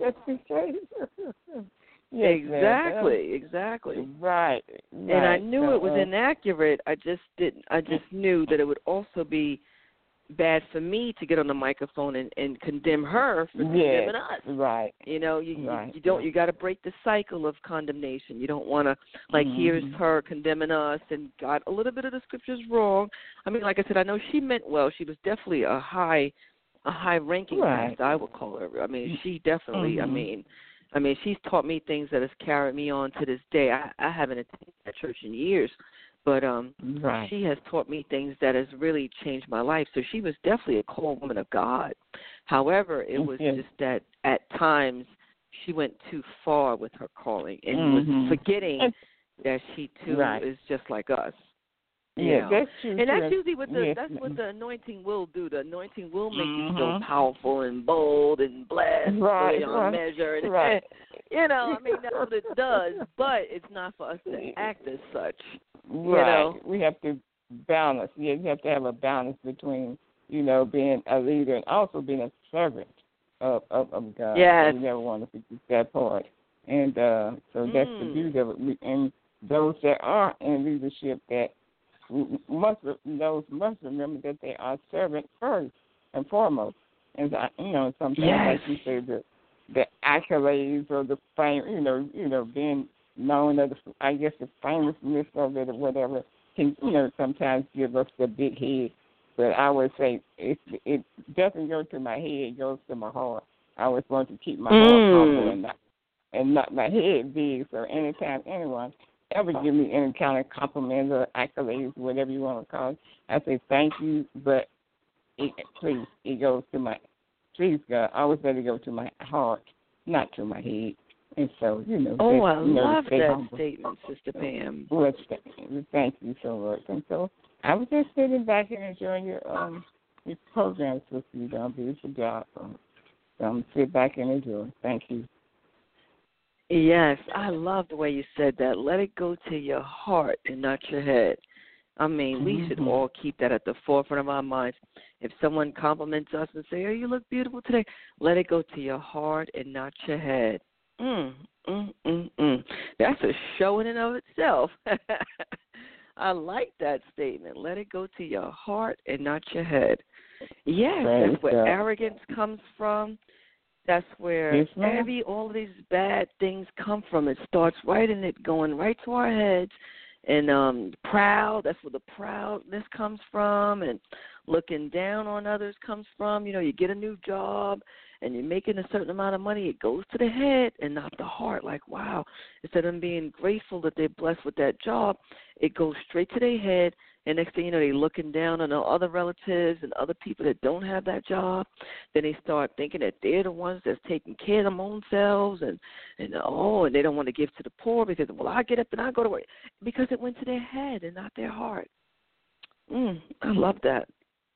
Exactly. Right. And I knew it was inaccurate. I just knew that it would also be bad for me to get on the microphone and condemn her for condemning us. Right. You don't. You got to break the cycle of condemnation. You don't want to here's her condemning us and got a little bit of the scriptures wrong. I mean, like I said, I know she meant well. She was definitely a high ranking pastor, I would call her. I mean, she definitely. I mean, she's taught me things that has carried me on to this day. I haven't attended that church in years, but she has taught me things that has really changed my life. So she was definitely a called woman of God. However, it was just that at times she went too far with her calling and was forgetting that she too is just like us. That's true. And that's usually what what the anointing will do. The anointing will make you feel powerful and bold and blessed beyond measure. And, I mean, that's what it does. But it's not for us to act as such. We have to balance. You have to have a balance between, being a leader and also being a servant of God. Yes. We never want to forget that part. And so that's the beauty of it. And those that are in leadership that must remember that they are servants first and foremost. And sometimes like you say, the accolades or the fame, being known as the famousness of it or whatever can sometimes give us the big head. But I would say it doesn't go to my head; it goes to my heart. I always want to keep my heart humble and not my head big. So anytime anyone ever give me any kind of compliments or accolades, whatever you want to call it, I say thank you, but it goes to my, please God, I always let it go to my heart, not to my head. And so, I love that statement, Sister Pam. Well, thank you so much. And so I was just sitting back and enjoying your program, Sister. You've done a beautiful job. So I'm sit back and enjoy. Thank you. Yes, I love the way you said that. Let it go to your heart and not your head. I mean, we should all keep that at the forefront of our minds. If someone compliments us and say, "Oh, you look beautiful today," let it go to your heart and not your head. That's a show in and of itself. I like that statement. Let it go to your heart and not your head. Yes, that's where arrogance comes from. That's where all of these bad things come from. It starts right in it, going right to our heads. And proud, that's where the proudness comes from. And looking down on others comes from. You get a new job and you're making a certain amount of money. It goes to the head and not the heart. Like, wow, instead of them being grateful that they're blessed with that job, it goes straight to their head And next thing you know, they're looking down on the other relatives and other people that don't have that job. Then they start thinking that they're the ones that's taking care of their own selves, and they don't want to give to the poor because, well, I get up and I go to work, because it went to their head and not their heart. I love that.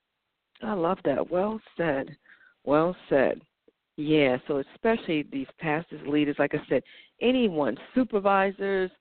I love that. Well said. Well said. Yeah, so especially these pastors, leaders, like I said, anyone, supervisors,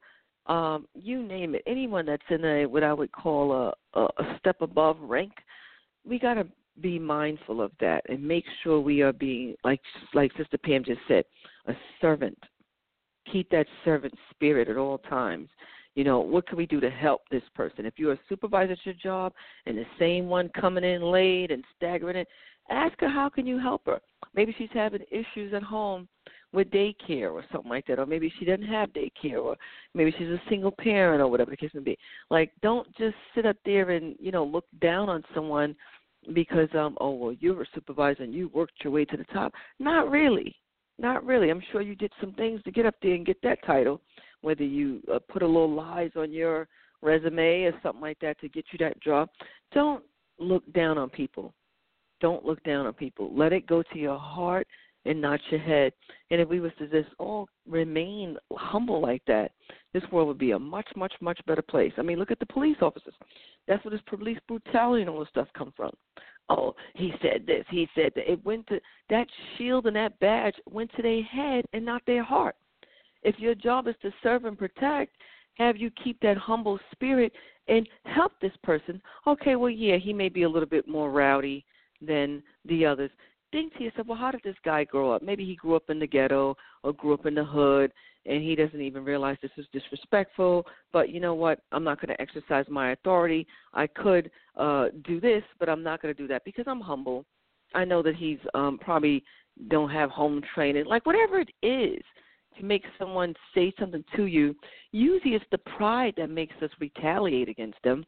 you name it, anyone that's in what I would call a step above rank, we got to be mindful of that and make sure we are being, like Sister Pam just said, a servant. Keep that servant spirit at all times. You know, what can we do to help this person? If you're a supervisor at your job and the same one coming in late and staggering it, ask her, how can you help her? Maybe she's having issues at home with daycare or something like that, or maybe she doesn't have daycare, or maybe she's a single parent or whatever the case may be. Like, don't just sit up there and, look down on someone because, you're a supervisor and you worked your way to the top. Not really. Not really. I'm sure you did some things to get up there and get that title, whether you put a little lies on your resume or something like that to get you that job. Don't look down on people. Don't look down on people. Let it go to your heart and not your head. And if we was to just all remain humble like that, this world would be a much, much, much better place. I mean, look at the police officers. That's where this police brutality and all this stuff come from. Oh, he said this, he said that. It went to that shield and that badge went to their head and not their heart. If your job is to serve and protect, have you keep that humble spirit and help this person. Okay, well, yeah, he may be a little bit more rowdy than the others. Think to yourself, well, how did this guy grow up? Maybe he grew up in the ghetto or grew up in the hood, and he doesn't even realize this is disrespectful. But you know what? I'm not going to exercise my authority. I could do this, but I'm not going to do that because I'm humble. I know that he's probably don't have home training. Like, whatever it is to make someone say something to you, usually it's the pride that makes us retaliate against them,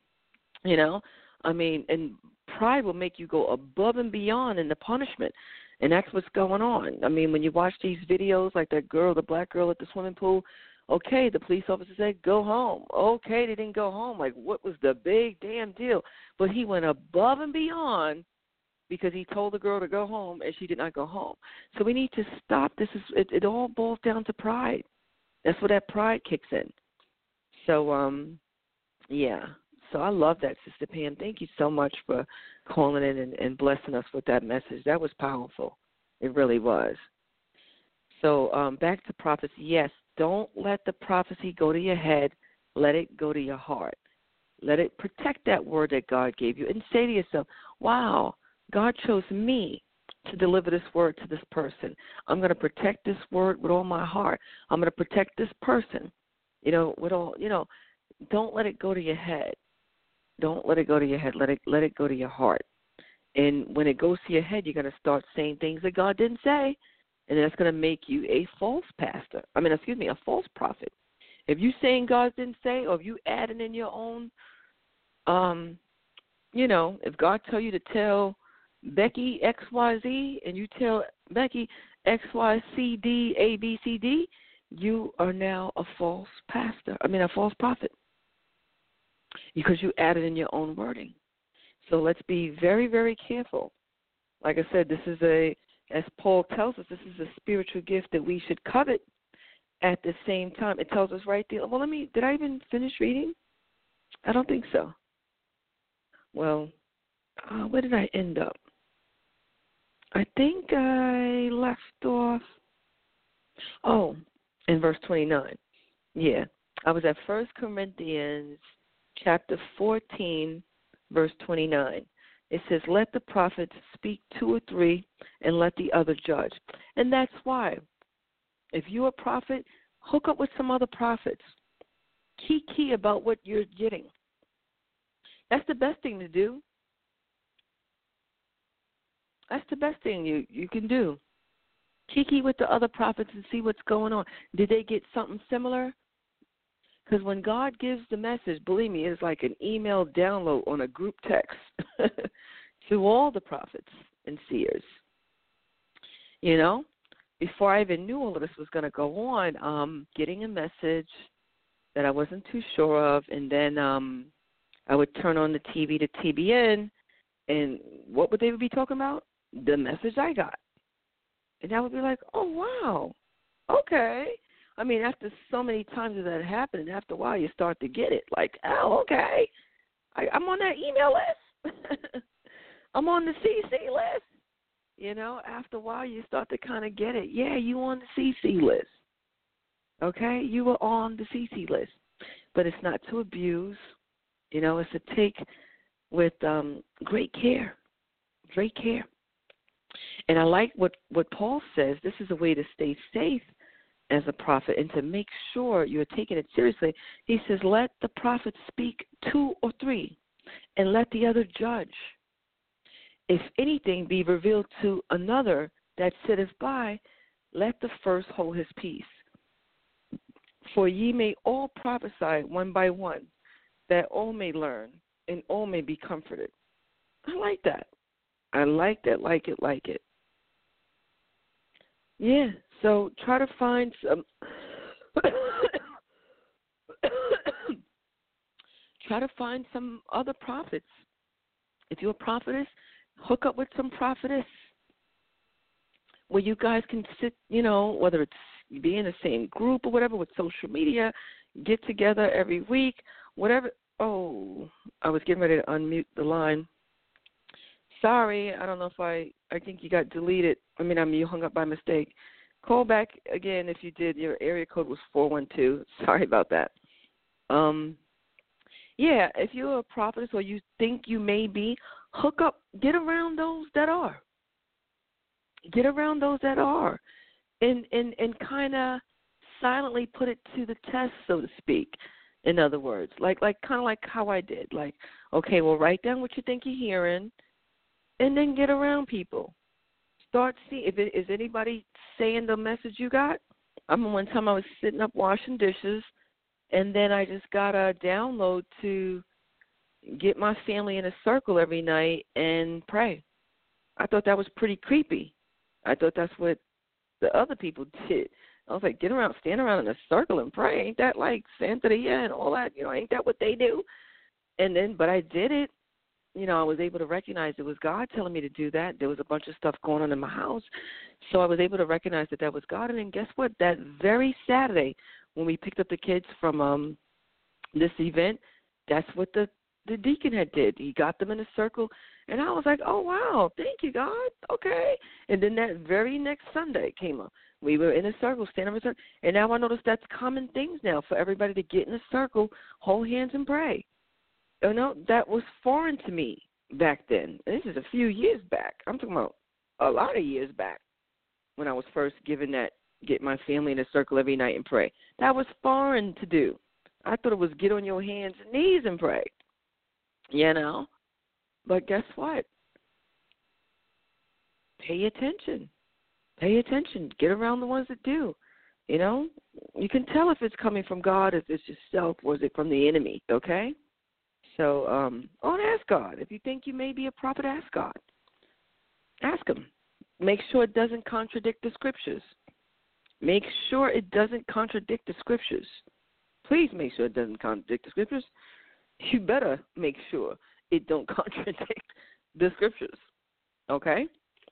I mean, and pride will make you go above and beyond in the punishment, and that's what's going on. I mean, when you watch these videos, like that girl, the black girl at the swimming pool, okay, the police officer said, go home. Okay, they didn't go home. Like, what was the big damn deal? But he went above and beyond because he told the girl to go home, and she did not go home. So we need to stop. It all boils down to pride. That's where that pride kicks in. So, yeah. So I love that, Sister Pam. Thank you so much for calling in and blessing us with that message. That was powerful. It really was. So back to prophecy. Yes, don't let the prophecy go to your head. Let it go to your heart. Let it protect that word that God gave you. And say to yourself, wow, God chose me to deliver this word to this person. I'm going to protect this word with all my heart. I'm going to protect this person, with all, don't let it go to your head. Don't let it go to your head. Let it go to your heart. And when it goes to your head, you're going to start saying things that God didn't say, and that's going to make you a false pastor. A false prophet. If you're saying God didn't say, or if you adding in your own, if God tell you to tell Becky XYZ, and you tell Becky XYCD ABCD, you are now a false pastor. A false prophet. Because you added in your own wording. So let's be very, very careful. Like I said, this is as Paul tells us, this is a spiritual gift that we should covet at the same time. It tells us right there. Well, did I even finish reading? I don't think so. Well, where did I end up? I think I left off, in verse 29. Yeah, I was at 1 Corinthians chapter 14, verse 29. It says, let the prophets speak 2 or 3, and let the other judge. And that's why, if you're a prophet, hook up with some other prophets. Key about what you're getting. That's the best thing to do. That's the best thing you can do. Kiki with the other prophets and see what's going on. Did they get something similar? Because when God gives the message, believe me, it's like an email download on a group text to all the prophets and seers. Before I even knew all of this was going to go on, getting a message that I wasn't too sure of, and then I would turn on the TV to TBN, and what would they be talking about? The message I got. And I would be like, oh, wow, okay. I mean, after so many times of that happening, after a while you start to get it. Like, oh, okay, I'm on that email list. I'm on the CC list. You know, after a while you start to kind of get it. Yeah, you on the CC list. Okay, you were on the CC list. But it's not to abuse. You know, it's to take with great care. Great care. And I like what Paul says. This is a way to stay safe as a prophet and to make sure you're taking it seriously. He says, let the prophet speak 2 or 3, and let the other judge. If anything be revealed to another that sitteth by, let the first hold his peace. For ye may all prophesy one by one, that all may learn and all may be comforted. I like that. I like that, like it. Yeah, so try to find some other prophets. If you're a prophetess, hook up with some prophetess where you guys can sit, you know, whether it's be in the same group or whatever with social media, get together every week, whatever. Oh, I was getting ready to unmute the line. Sorry, I don't know if I think you got deleted. You hung up by mistake. Call back again if you did. Your area code was 412. Sorry about that. Yeah, if you're a prophetess or you think you may be, hook up, get around those that are. Get around those that are. And kind of silently put it to the test, so to speak. In other words, like kind of like how I did. Like, okay, well, write down what you think you're hearing, and then get around people. Start seeing is anybody saying the message you got. One time I was sitting up washing dishes, and then I just got a download to get my family in a circle every night and pray. I thought that was pretty creepy. I thought that's what the other people did. I was like, stand around in a circle and pray. Ain't that like Santeria and all that? You know, ain't that what they do? But I did it. You know, I was able to recognize it was God telling me to do that. There was a bunch of stuff going on in my house. So I was able to recognize that was God. And then guess what? That very Saturday when we picked up the kids from this event, that's what the deacon had did. He got them in a circle. And I was like, oh, wow, thank you, God. Okay. And then that very next Sunday came up. We were in a circle, standing in a circle. And now I notice that's common things now for everybody to get in a circle, hold hands, and pray. You know, that was foreign to me back then. This is a few years back. I'm talking about a lot of years back when I was first given that, get my family in a circle every night and pray. That was foreign to do. I thought it was get on your hands and knees and pray, you know. But guess what? Pay attention. Pay attention. Get around the ones that do. You know, you can tell if it's coming from God, if it's yourself, or is it from the enemy, okay? So, ask God. If you think you may be a prophet, ask God. Ask him. Make sure it doesn't contradict the scriptures. Make sure it doesn't contradict the scriptures. Please make sure it doesn't contradict the scriptures. You better make sure it don't contradict the scriptures. Okay?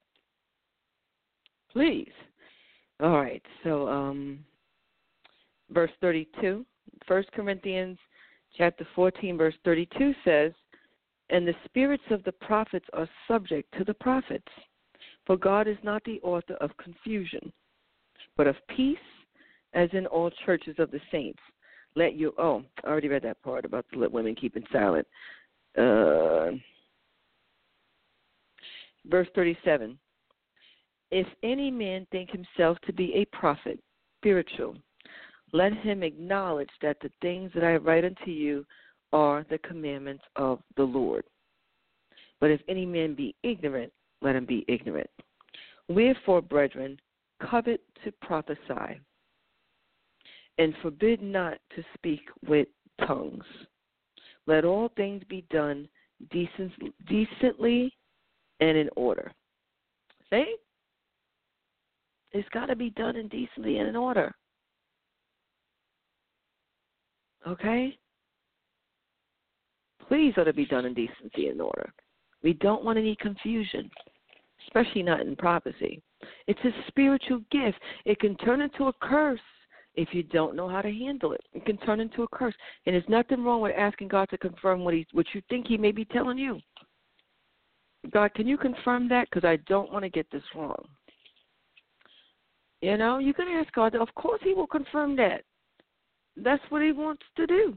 Please. All right. So, verse 32, 1 Corinthians chapter 14, verse 32 says, and the spirits of the prophets are subject to the prophets, for God is not the author of confusion, but of peace, as in all churches of the saints. I already read that part about the women keeping silent. Verse 37, if any man think himself to be a prophet, spiritual, let him acknowledge that the things that I write unto you are the commandments of the Lord. But if any man be ignorant, let him be ignorant. Wherefore, brethren, covet to prophesy, and forbid not to speak with tongues. Let all things be done decently and in order. See? It's got to be done in decently and in order. Okay? Please let it be done in decency and order. We don't want any confusion, especially not in prophecy. It's a spiritual gift. It can turn into a curse if you don't know how to handle it. It can turn into a curse. And there's nothing wrong with asking God to confirm what you think he may be telling you. God, can you confirm that? Because I don't want to get this wrong. You know, you can ask God. Of course he will confirm that. That's what he wants to do.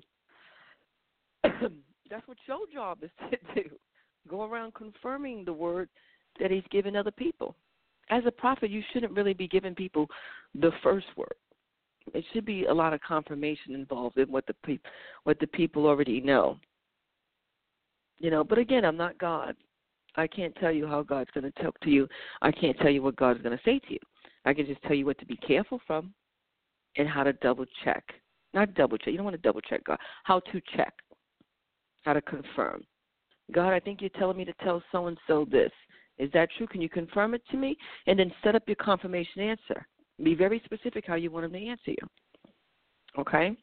That's what your job is to do. Go around confirming the word that he's given other people. As a prophet, you shouldn't really be giving people the first word. It should be a lot of confirmation involved in what the people already know. You know, but again, I'm not God. I can't tell you how God's going to talk to you. I can't tell you what God's going to say to you. I can just tell you what to be careful from and how to double check. Not double check. You don't want to double check God. How to check. How to confirm. God, I think you're telling me to tell so-and-so this. Is that true? Can you confirm it to me? And then set up your confirmation answer. Be very specific how you want him to answer you. Okay?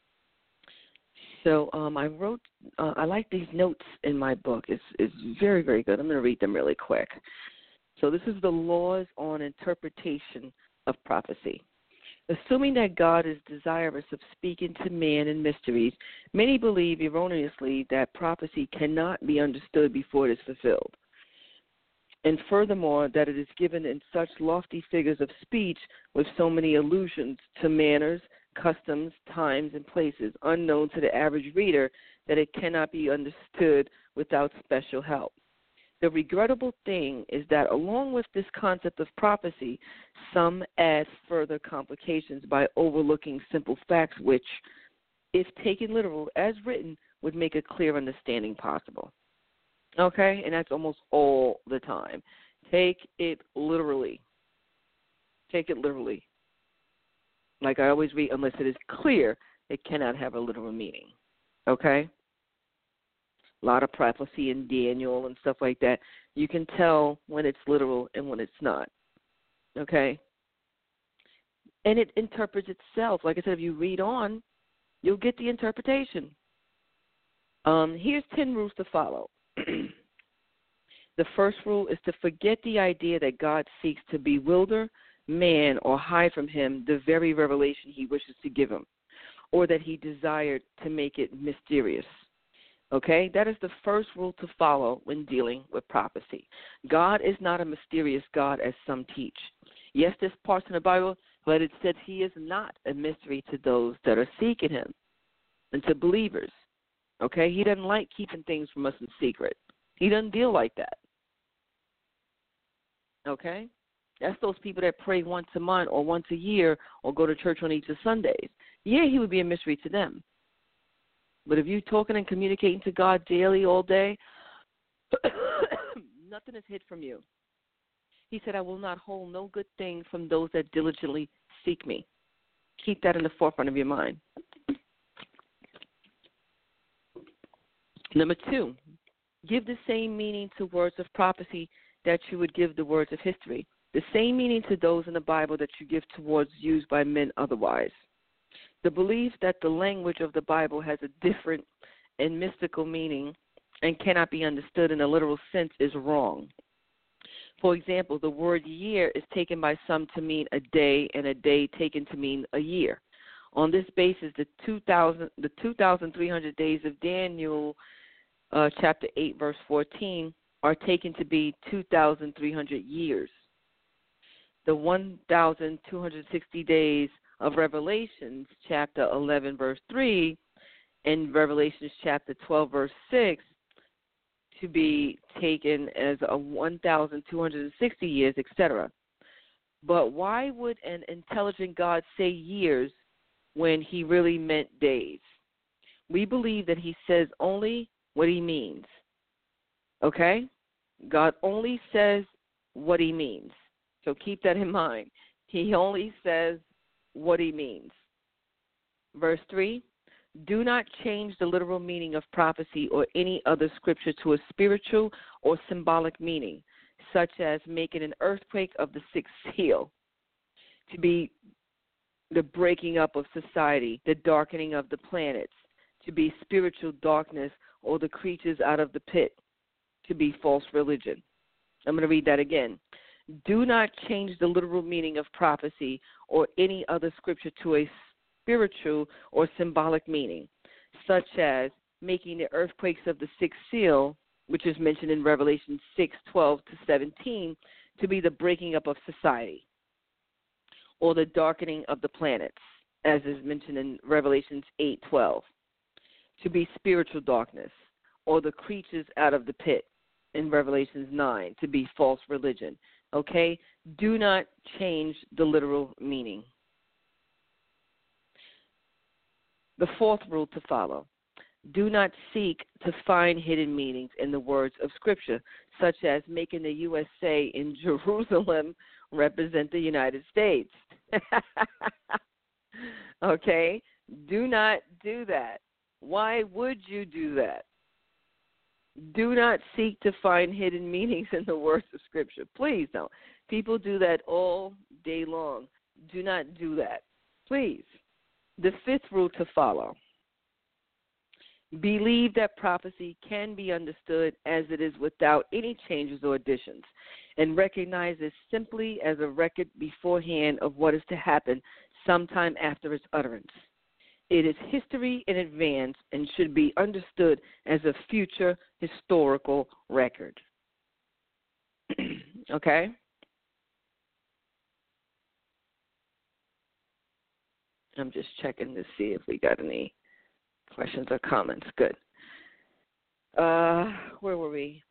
So I like these notes in my book. It's very, very good. I'm going to read them really quick. So this is the laws on interpretation of prophecy. Assuming that God is desirous of speaking to man in mysteries, many believe erroneously that prophecy cannot be understood before it is fulfilled. And furthermore, that it is given in such lofty figures of speech with so many allusions to manners, customs, times, and places unknown to the average reader that it cannot be understood without special help. The regrettable thing is that along with this concept of prophecy, some add further complications by overlooking simple facts which, if taken literal as written, would make a clear understanding possible. Okay? And that's almost all the time. Take it literally. Take it literally. Like I always read, unless it is clear, it cannot have a literal meaning. Okay? A lot of prophecy in Daniel and stuff like that. You can tell when it's literal and when it's not. Okay? And it interprets itself. Like I said, if you read on, you'll get the interpretation. Here's 10 rules to follow. The first rule is to forget the idea that God seeks to bewilder man or hide from him the very revelation he wishes to give him, or that he desired to make it mysterious. Okay? That is the first rule to follow when dealing with prophecy. God is not a mysterious God as some teach. Yes, there's parts in the Bible, but it says he is not a mystery to those that are seeking him and to believers. Okay? He doesn't like keeping things from us in secret. He doesn't deal like that. Okay? That's those people that pray once a month or once a year or go to church on each of Sundays. Yeah, he would be a mystery to them. But if you're talking and communicating to God daily, all day, nothing is hid from you. He said, I will not hold no good thing from those that diligently seek me. Keep that in the forefront of your mind. Number 2, give the same meaning to words of prophecy that you would give the words of history. The same meaning to those in the Bible that you give to words used by men otherwise. The belief that the language of the Bible has a different and mystical meaning and cannot be understood in a literal sense is wrong. For example, the word year is taken by some to mean a day and a day taken to mean a year. On this basis, the 2,300 days of Daniel chapter 8, verse 14, are taken to be 2,300 years. The 1,260 days of Revelations chapter 11, verse 3, and Revelations chapter 12, verse 6, to be taken as a 1,260 years, etc. But why would an intelligent God say years when he really meant days? We believe that he says only what he means. Okay? God only says what he means. So keep that in mind. He only says what he means. Verse 3, do not change the literal meaning of prophecy or any other scripture to a spiritual or symbolic meaning, such as making an earthquake of the sixth seal to be the breaking up of society, the darkening of the planets, to be spiritual darkness or the creatures out of the pit, to be false religion. I'm going to read that again. Do not change the literal meaning of prophecy or any other scripture to a spiritual or symbolic meaning, such as making the earthquakes of the sixth seal, which is mentioned in Revelation 6:12-17, to be the breaking up of society, or the darkening of the planets, as is mentioned in Revelations 8:12, to be spiritual darkness, or the creatures out of the pit in Revelations 9, to be false religion. Okay? Do not change the literal meaning. The fourth rule to follow: do not seek to find hidden meanings in the words of Scripture, such as making the USA in Jerusalem represent the United States. Okay? Do not do that. Why would you do that? Do not seek to find hidden meanings in the words of Scripture. Please don't. People do that all day long. Do not do that. Please. The fifth rule to follow: believe that prophecy can be understood as it is without any changes or additions, and recognize it simply as a record beforehand of what is to happen sometime after its utterance. It is history in advance and should be understood as a future historical record. Okay? I'm just checking to see if we got any questions or comments. Good. Where were we?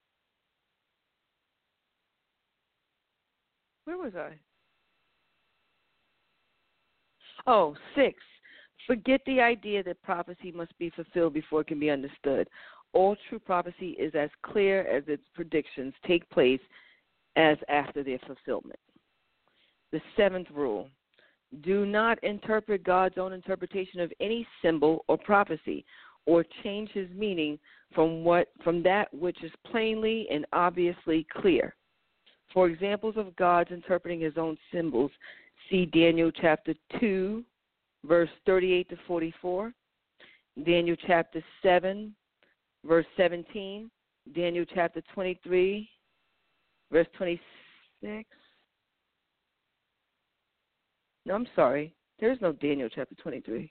Where was I? Oh, 6. Forget the idea that prophecy must be fulfilled before it can be understood. All true prophecy is as clear as its predictions take place as after their fulfillment. The 7th rule: do not interpret God's own interpretation of any symbol or prophecy, or change his meaning from that which is plainly and obviously clear. For examples of God's interpreting his own symbols, see Daniel chapter 2, verse 38-44, Daniel chapter 7, verse 17, Daniel chapter 23, verse 26. No, I'm sorry. There's no Daniel chapter 23.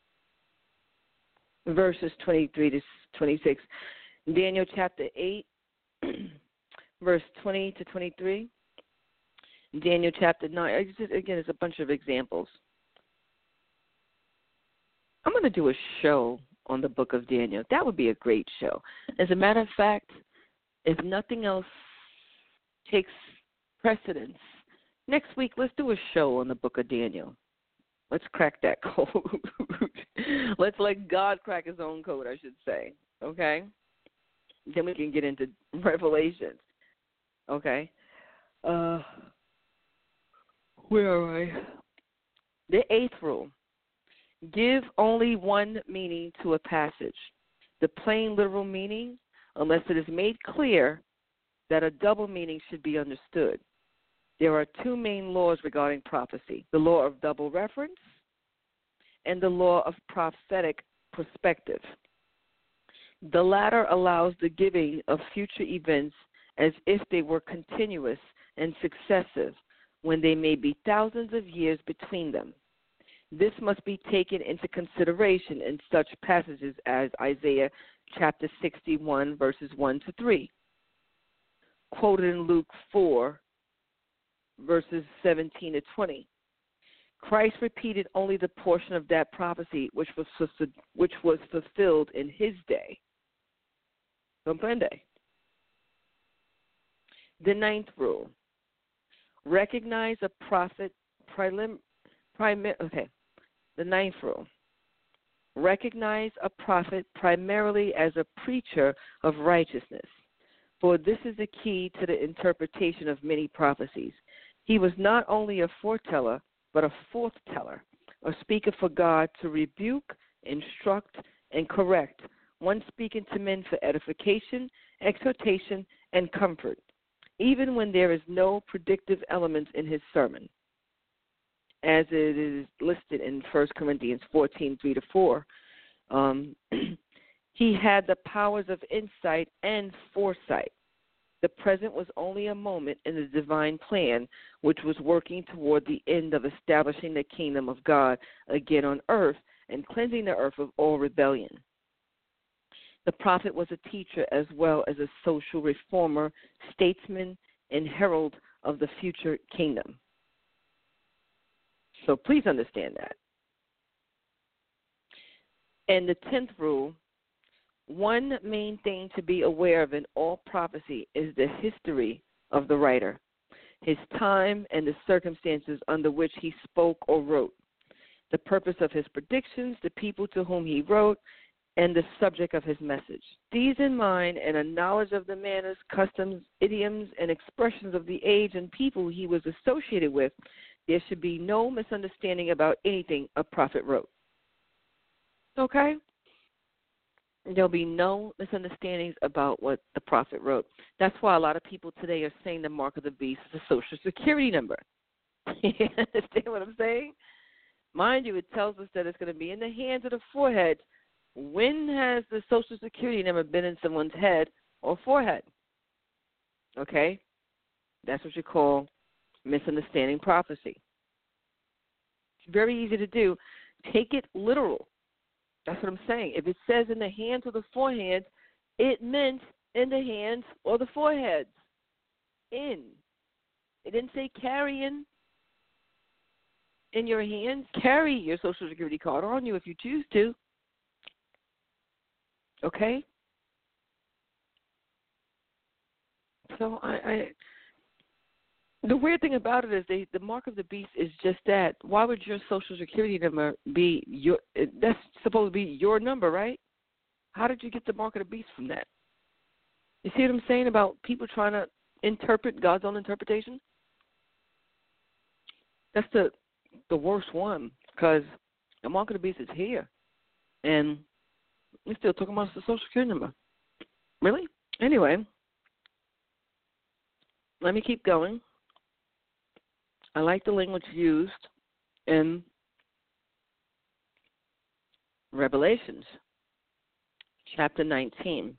Verses 23-26. Daniel chapter 8, verse 20-23. Daniel chapter 9. Again, it's a bunch of examples. I'm going to do a show on the book of Daniel. That would be a great show. As a matter of fact, if nothing else takes precedence, next week let's do a show on the book of Daniel. Let's crack that code. Let's let God crack his own code, I should say. Okay? Then we can get into Revelations. Okay? Where are I? The 8th rule: give only one meaning to a passage. The plain literal meaning, unless it is made clear that a double meaning should be understood. There are 2 main laws regarding prophecy: the law of double reference and the law of prophetic perspective. The latter allows the giving of future events as if they were continuous and successive, when there may be thousands of years between them. This must be taken into consideration in such passages as Isaiah chapter 61, verses 1-3, quoted in Luke 4, verses 17-20. Christ repeated only the portion of that prophecy which was fulfilled in his day. Comprende? The 9th rule: recognize a prophet The 9th rule: recognize a prophet primarily as a preacher of righteousness, for this is the key to the interpretation of many prophecies. He was not only a foreteller, but a forthteller, a speaker for God to rebuke, instruct, and correct, one speaking to men for edification, exhortation, and comfort, even when there is no predictive elements in his sermon, as it is listed in 1 Corinthians 14:3-4. He had the powers of insight and foresight. The present was only a moment in the divine plan, which was working toward the end of establishing the kingdom of God again on earth and cleansing the earth of all rebellion. The prophet was a teacher as well as a social reformer, statesman, and herald of the future kingdom. So please understand that. And the 10th rule, one main thing to be aware of in all prophecy is the history of the writer, his time and the circumstances under which he spoke or wrote, the purpose of his predictions, the people to whom he wrote, and the subject of his message. These in mind, and a knowledge of the manners, customs, idioms, and expressions of the age and people he was associated with, there should be no misunderstanding about anything a prophet wrote. Okay? There'll be no misunderstandings about what the prophet wrote. That's why a lot of people today are saying the mark of the beast is a Social Security number. You understand what I'm saying? Mind you, it tells us that it's going to be in the hands of the forehead. When has the Social Security number been in someone's head or forehead? Okay? That's what you call misunderstanding prophecy. It's very easy to do. Take it literal. That's what I'm saying. If it says in the hands or the forehead, it meant in the hands or the foreheads. In. It didn't say carrying in your hands. Carry your Social Security card on you if you choose to. Okay? So the weird thing about it is the mark of the beast is just that. Why would your Social Security number be your? That's supposed to be your number, right? How did you get the mark of the beast from that? You see what I'm saying about people trying to interpret God's own interpretation? That's the worst one, because the mark of the beast is here, and we're still talking about the Social Security number. Really? Anyway, let me keep going. I like the language used in Revelations, chapter 19.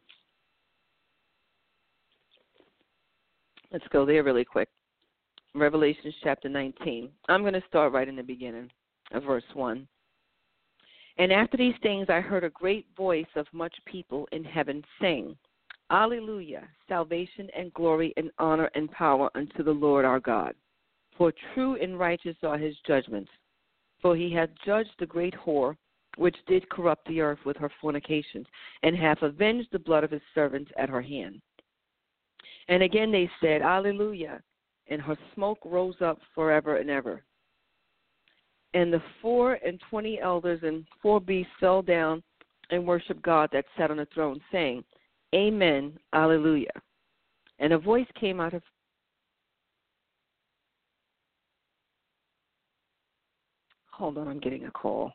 Let's go there really quick. Revelations chapter 19. I'm going to start right in the beginning of verse 1. And after these things I heard a great voice of much people in heaven saying, Alleluia, salvation and glory and honor and power unto the Lord our God. For true and righteous are his judgments. For he hath judged the great whore, which did corrupt the earth with her fornications, and hath avenged the blood of his servants at her hand. And again they said, Alleluia, and her smoke rose up forever and ever. And the 24 elders and 4 beasts fell down and worshiped God that sat on the throne, saying, Amen, Alleluia. And a voice came out of Hold on, I'm getting a call.